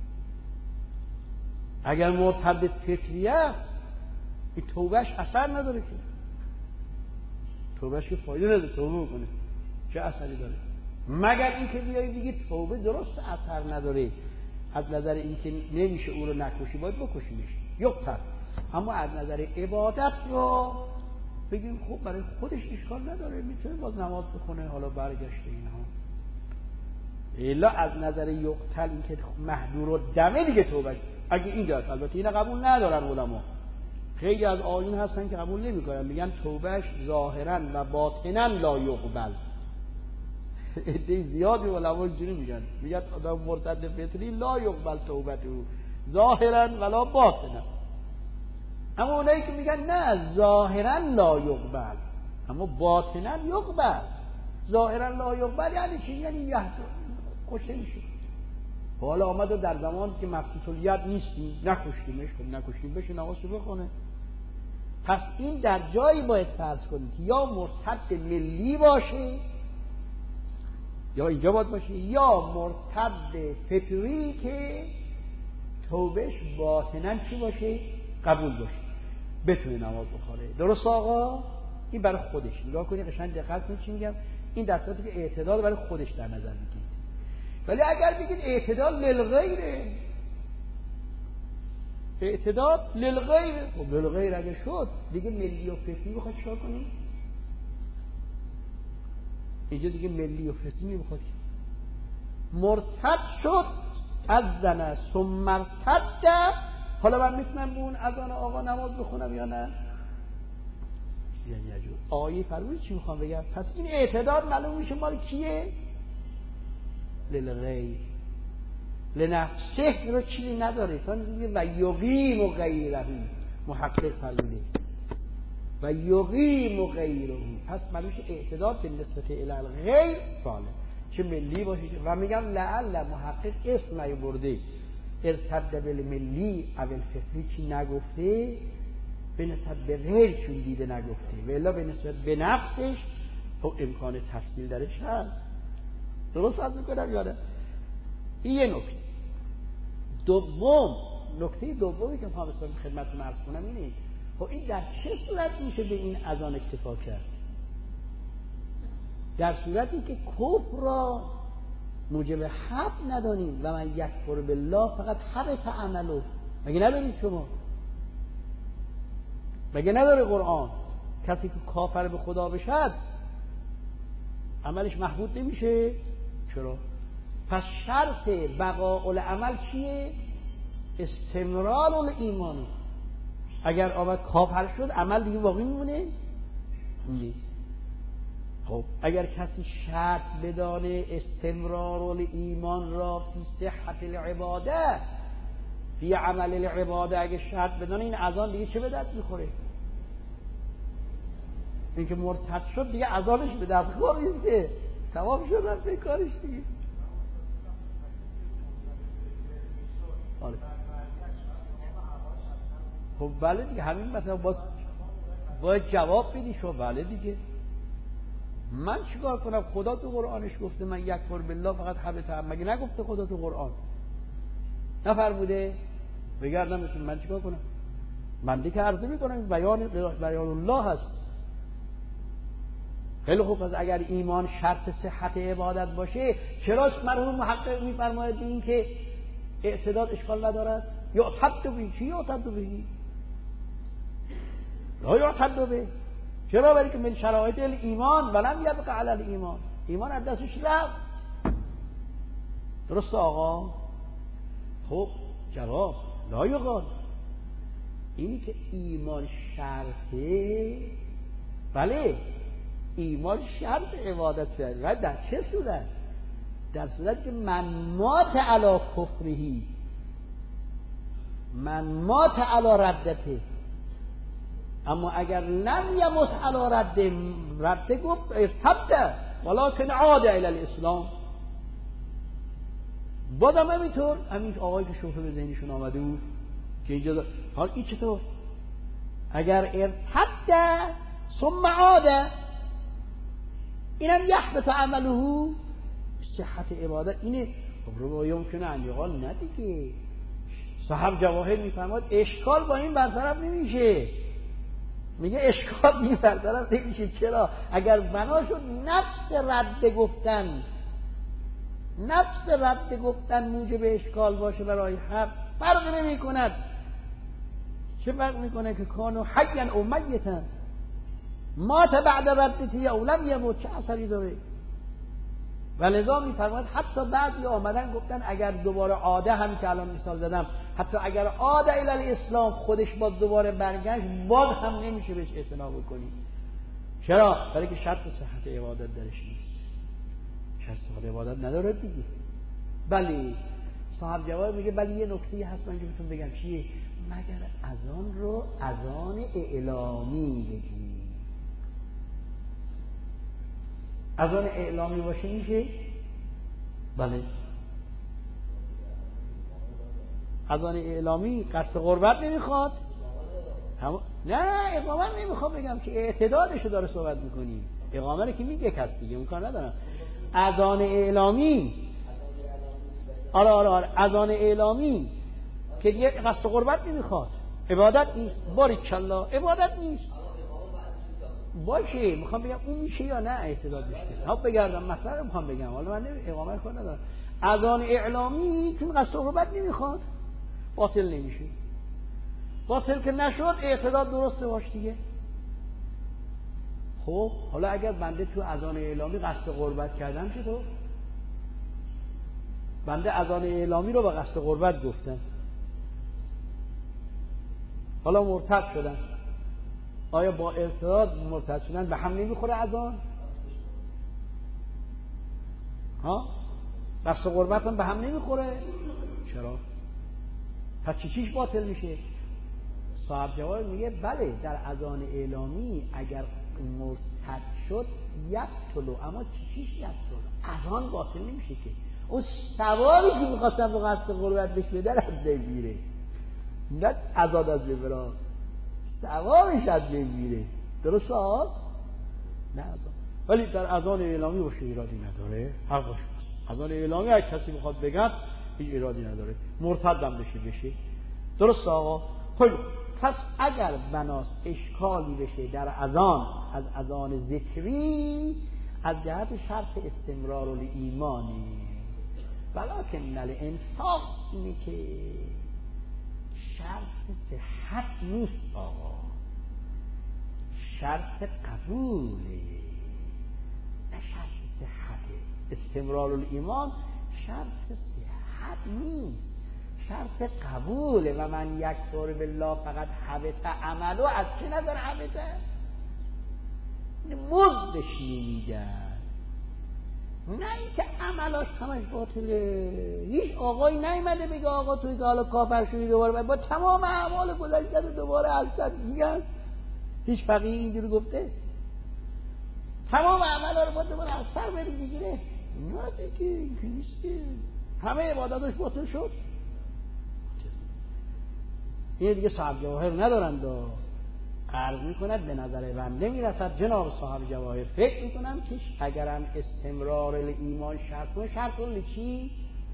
اگر مرتد فطری است این توبهش اثر نداره که، توبهش که فایده نداره، توبه کنه چه اثری داره؟ مگر اینکه بیایی بگی توبه درست اثر نداره، از نظر اینکه نمیشه او رو نکشی باید بکشیمش یقتل، اما از نظر عبادت رو بگیم خب برای خودش اشکال نداره، میتونه باز نماز بخونه، حالا برگشته اینها. الا از نظر یقتل اینکه محدور و دمه دیگه توبه، اگه این داره، البته این قبول ندارن علما، خیلی از آیون هستن که قبول نمیکنن، میگن توبهش ظاهرا و باطنا لا یقبل. عده زیادی علما اینجوری میگن، میگن آدم مرتد فطری لا یقبل توبته ظاهرا ولا باطنا. اما اونایی که میگن نه ظاهرا لا یقبل اما باطنا یقبل، ظاهرا لا یقبل یعنی چی؟ یعنی یه کشته میشه. حالا آمد و در زمان که مفتوح الید نیستیم نکشتیمش، خب نکشتیم بشه نمازشو بخونه. پس این در جایی باید فرض کنید که یا مرتد ملی باشه، یا اینجا باید باشه، یا مرتد فطری که توبهش باطناً چی باشه؟ قبول باشه، بتونه نماز بخونه. درست آقا؟ این برای خودش. نگاه کنید قشنگ دقت کنید چی میگم. این دستاتی که اعتدال برای خودش در نظر میگیرید. ولی اگر بگید اعتدال للغیره، اعتدال للغیره، خب للغیر اگه شد دیگه ملی و فطری بخواد چیکار کنی؟ اینجا دیگه ملی و فطری نمیخواد. مرتد شد از زنه ثم مرتد، حالا من میتونم به اون اذان آقا نماز بخونم یا نه؟ یعنی اجور آیه فرمود چی میخوام بگم؟ پس این اعتداد معلوم میشه مال کیه؟ للغیر، لنفسه رو چیزی نداره. تا میگه و یقیم غیره، محقق فرموده و یقیم غیره، پس معلوم میشه اعتداد به نسبت الی الغیر صالح، چه ملی باشه. و میگم لعل محقق اسم برده ارتد بالملی اول فطری چی نگفته، به نسبت به غیر چون دیده نگفته، و الا به نسبت به نفسش خب امکان تفصیل درش هست. درست عرض میکنم یاده؟ این یه نکته. دوم، نکته دومی که میخوام خدمتتون عرض کنم اینه، خب این در چه صورت میشه به این اذان اکتفا کرد؟ در صورتی که کفر را موجب حب ندانیم و من یکفر بالله فقط حبط عمله. مگه ندارید شما؟ مگه نداره قرآن کسی که کافر به خدا بشد عملش محبوط نمیشه؟ چرا؟ پس شرط بقاء العمل چیه؟ استمرار الایمان. اگر آمد کافر شد عمل دیگه باقی میمونه؟ نه. خب اگر کسی شرط بدانه استمرار الایمان را فی صحت العباده، فی عمل العباده، اگه شرط بدانه این اذان دیگه چه به درد میخوره؟ این که مرتد شد دیگه اذانش به درد خور نیست که، تمام شد رفته کارش دیگه. آره. خب بله دیگه، همین مثلا باز باید جواب بدی شو. بله دیگه، من چیکار کنم؟ خدا تو قرآنش گفته من یکفر بالله فقط حبط عمله. مگه نگفته خدا تو قرآن؟ نفرموده؟ بگردم مثل من چیکار کنم؟ من دیگه عرضه میکنم بیان بیان الله هست. خیلی خوب، پس اگر ایمان شرط صحت عبادت باشه، چرا مرحوم محقق میفرماید این که اعتداد اشکال ندارد؟ یعتد به چی؟ یعتد به لا یعتد به، چرا؟ برای که من شرایط ایمان ولم یبق علی الایمان، ایمان از دستش رفت. درست آقا؟ خب جواب لا یقال، اینی که ایمان شرطه، بله ایمان شرط عبادت شد، و در چه صورت؟ در صورت که من مات علی کفرهی، من مات علی ردته. اما اگر لم یمت علی رده، رده گفت ارتد ولکن عاد الی الاسلام، بازم همینطور همین آقایی که شبهه به ذهنشون آمده بود که اینجا دا... حال این چطور اگر ارتد ثم عاد اینم یحبط عمله صحت عبادت اینه. خب رو یمکنه ان یقال نه دیگه. صاحب جواهر میفرماد اشکال با این برطرف نمیشه. میگه اشکال بی برطرف نمیشه. چرا؟ اگر بنا شد نفس رد گفتن نفس رد گفتن موجب اشکال باشه برای حق فرق نمی کند. چه فرق میکنه که کانو حیا او میتا مات بعد ردتی او لم یموت، چه اثری داره؟ و لذا میفرماید حتی بعضی آمدن گفتن اگر دوباره عاده هم که الان مثال زدم، حتی اگر عاده الی الاسلام خودش باز دوباره برگشت باز هم نمیشه بهش اعتنا بکنی. چرا؟ برای که شرط صحت عبادت درش نیست. شرط صحت عبادت نداره دیگه. بله صاحب جواب میگه بله یه نکته هست من که بهتون بگم چیه؟ مگر اذان رو اذان اعلامی بگی. اذان اعلامی باشه میشه؟ بله. اذان اعلامی قصد قربت نمیخواد؟ هم... نه اقامت نمیخواد بگم که اعتدادشو داره صحبت میکنی. اقامه رو که میگه کس دیگه اون کار ندارم. اذان اعلامی آره آره آره اذان اعلامی که دیگه قصد قربت نمیخواد، عبادت نیست. باریکالله عبادت نیست. باشه میخوام بگم اون میشه یا نه اعتداد بشه. ها بگردم مثلا میخوام بگم حالا من اقامت کار ندارم. اذان اعلامی چون قصد قربت نمیخواد باطل نمیشه. باطل که نشد اعتداد درسته باش دیگه. خب حالا اگر بنده تو اذان اعلامی قصد قربت کردم چطور؟ بنده اذان اعلامی رو با قصد قربت گفتم، حالا مرتد شدن، آیا با ارتداد مرتد شدن به هم نمیخوره اذان؟ ها؟ قصد قربت هم به هم نمیخوره؟ چرا؟ پس چی چیش باطل میشه؟ صاحب جواب میگه بله در اذان اعلامی اگر مرتد شد یبطلو، اما چی چیش یبطلو؟ اذان باطل نمیشه که اون ثوابی که میخواستن با قصد قربت بهش بدن از بین میره. نه اذان از بین بره، ثوابش از بین میره. درست ها؟ نه اذان، ولی در اذان اعلامی باشه ایرادی نداره. حق باشه اذان اعلامی اگه کسی میخواد بگن هیچ ایرادی نداره، مرتدم بشه بشه. درست آقا؟ خب پس اگر بناس اشکالی بشه در اذان از اذان ذکری از جهت شرط استمرار الایمانی، ولکن الانصاف اینه که شرط صحت نیست آقا، شرط قبوله نه شرط صحته. استمرار الایمان شرط صحت نیست، شرط قبوله. و من یکفر بالله فقط حبط عمله. از چه نظر حبطه؟ مزدش میگن، نه اینکه عملاش همش باطله. هیچ آقایی نیومده بگه آقا توی که حالا کافر شدی دوباره با تمام اعمال گذشته رو دوباره هستن میگن. هیچ فقیه اینجوری گفته تمام اعمال رو با دوباره از سر بری بگیره؟ نه دیگه این که نیست که همه عبادتش باطل شد. این دیگه صاحب جواهر ندارند و عرض میکند به نظر بنده میرسد جناب صاحب جواهر فکر میکنم که اگرم استمرار ایمان شرط شرط لچی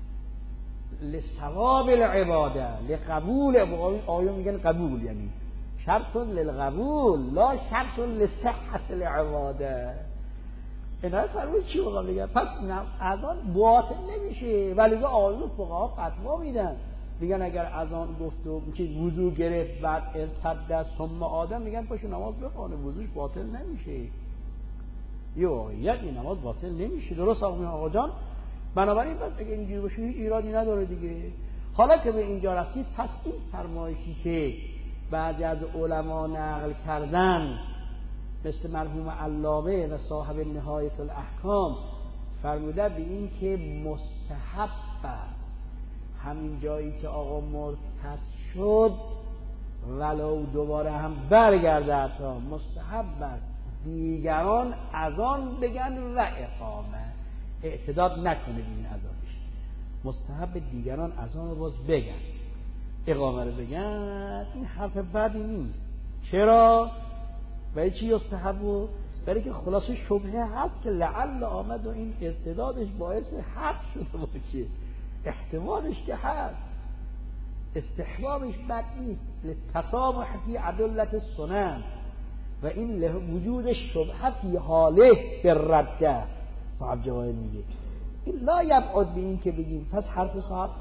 لثواب العباده لقبول آیون میگن قبول، یعنی شرط للقبول لا شرط لصحت العباده. اینا فرمود چی بگم بگم پس اذان باطل نمیشه، ولی آیون فقها فتوا میدن میگن اگر اذان گفت و که وضو گرفت بعد ارتد ثم آدم میگن پاشو نماز بخونه وضوش باطل نمیشه. یو یعنی نماز باطل نمیشه. درست آقا جان؟ بنابراین پس اگه اینجوری باشه هیچ ایرادی نداره دیگه. حالا که به اینجا رسید پس این فرمایشی که بعضی از علما نقل کردن مثل مرحوم علامه و صاحب نهایت الاحکام فرموده به این که مستحب همین جایی که آقا مرتد شد ولو دوباره هم برگرده تا مستحب است دیگران اذان بگن و اقامه، اعتداد نکنه به این اذانش. مستحب دیگران اذان رو باز بگن، اقامه رو بگن، این حرف بدی نیست. چرا؟ برای چی یستحب؟ برای که خلاصه شبهه هست که لعل آمد و این ارتدادش باعث حق شده باشه، احتمالش که هست، استحبابش بد نیست، للتسامح فی عدلت السنن و این وجود شبهه فی حاله بالرده. صاحب جواهر میگه این لا یبعد به این که بگیم پس حرف صاحب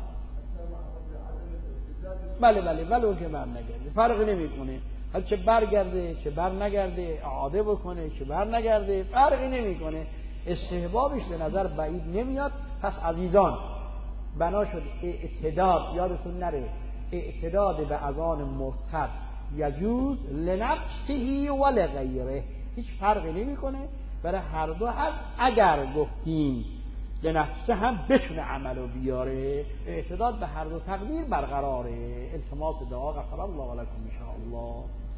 بله بله ولو که بر نگرده فرقی نمیکنه، حالا چه برگرده چه بر نگرده، اعاده بکنه چه بر نگرده فرقی نمیکنه، استحبابش به نظر بعید نمیاد. پس عزیزان بنا شد اعتداد، یادتون نره اعتداد به اذان مرتد یجوز لنفسه و لغیره، هیچ فرقی نمیکنه، برای هر دو هست. اگر گفتیم لنفسه هم بتونه عملو بیاره، اعتداد به هر دو تقدیر برقراره. التماس دعا غفر الله لكم ان شاء الله.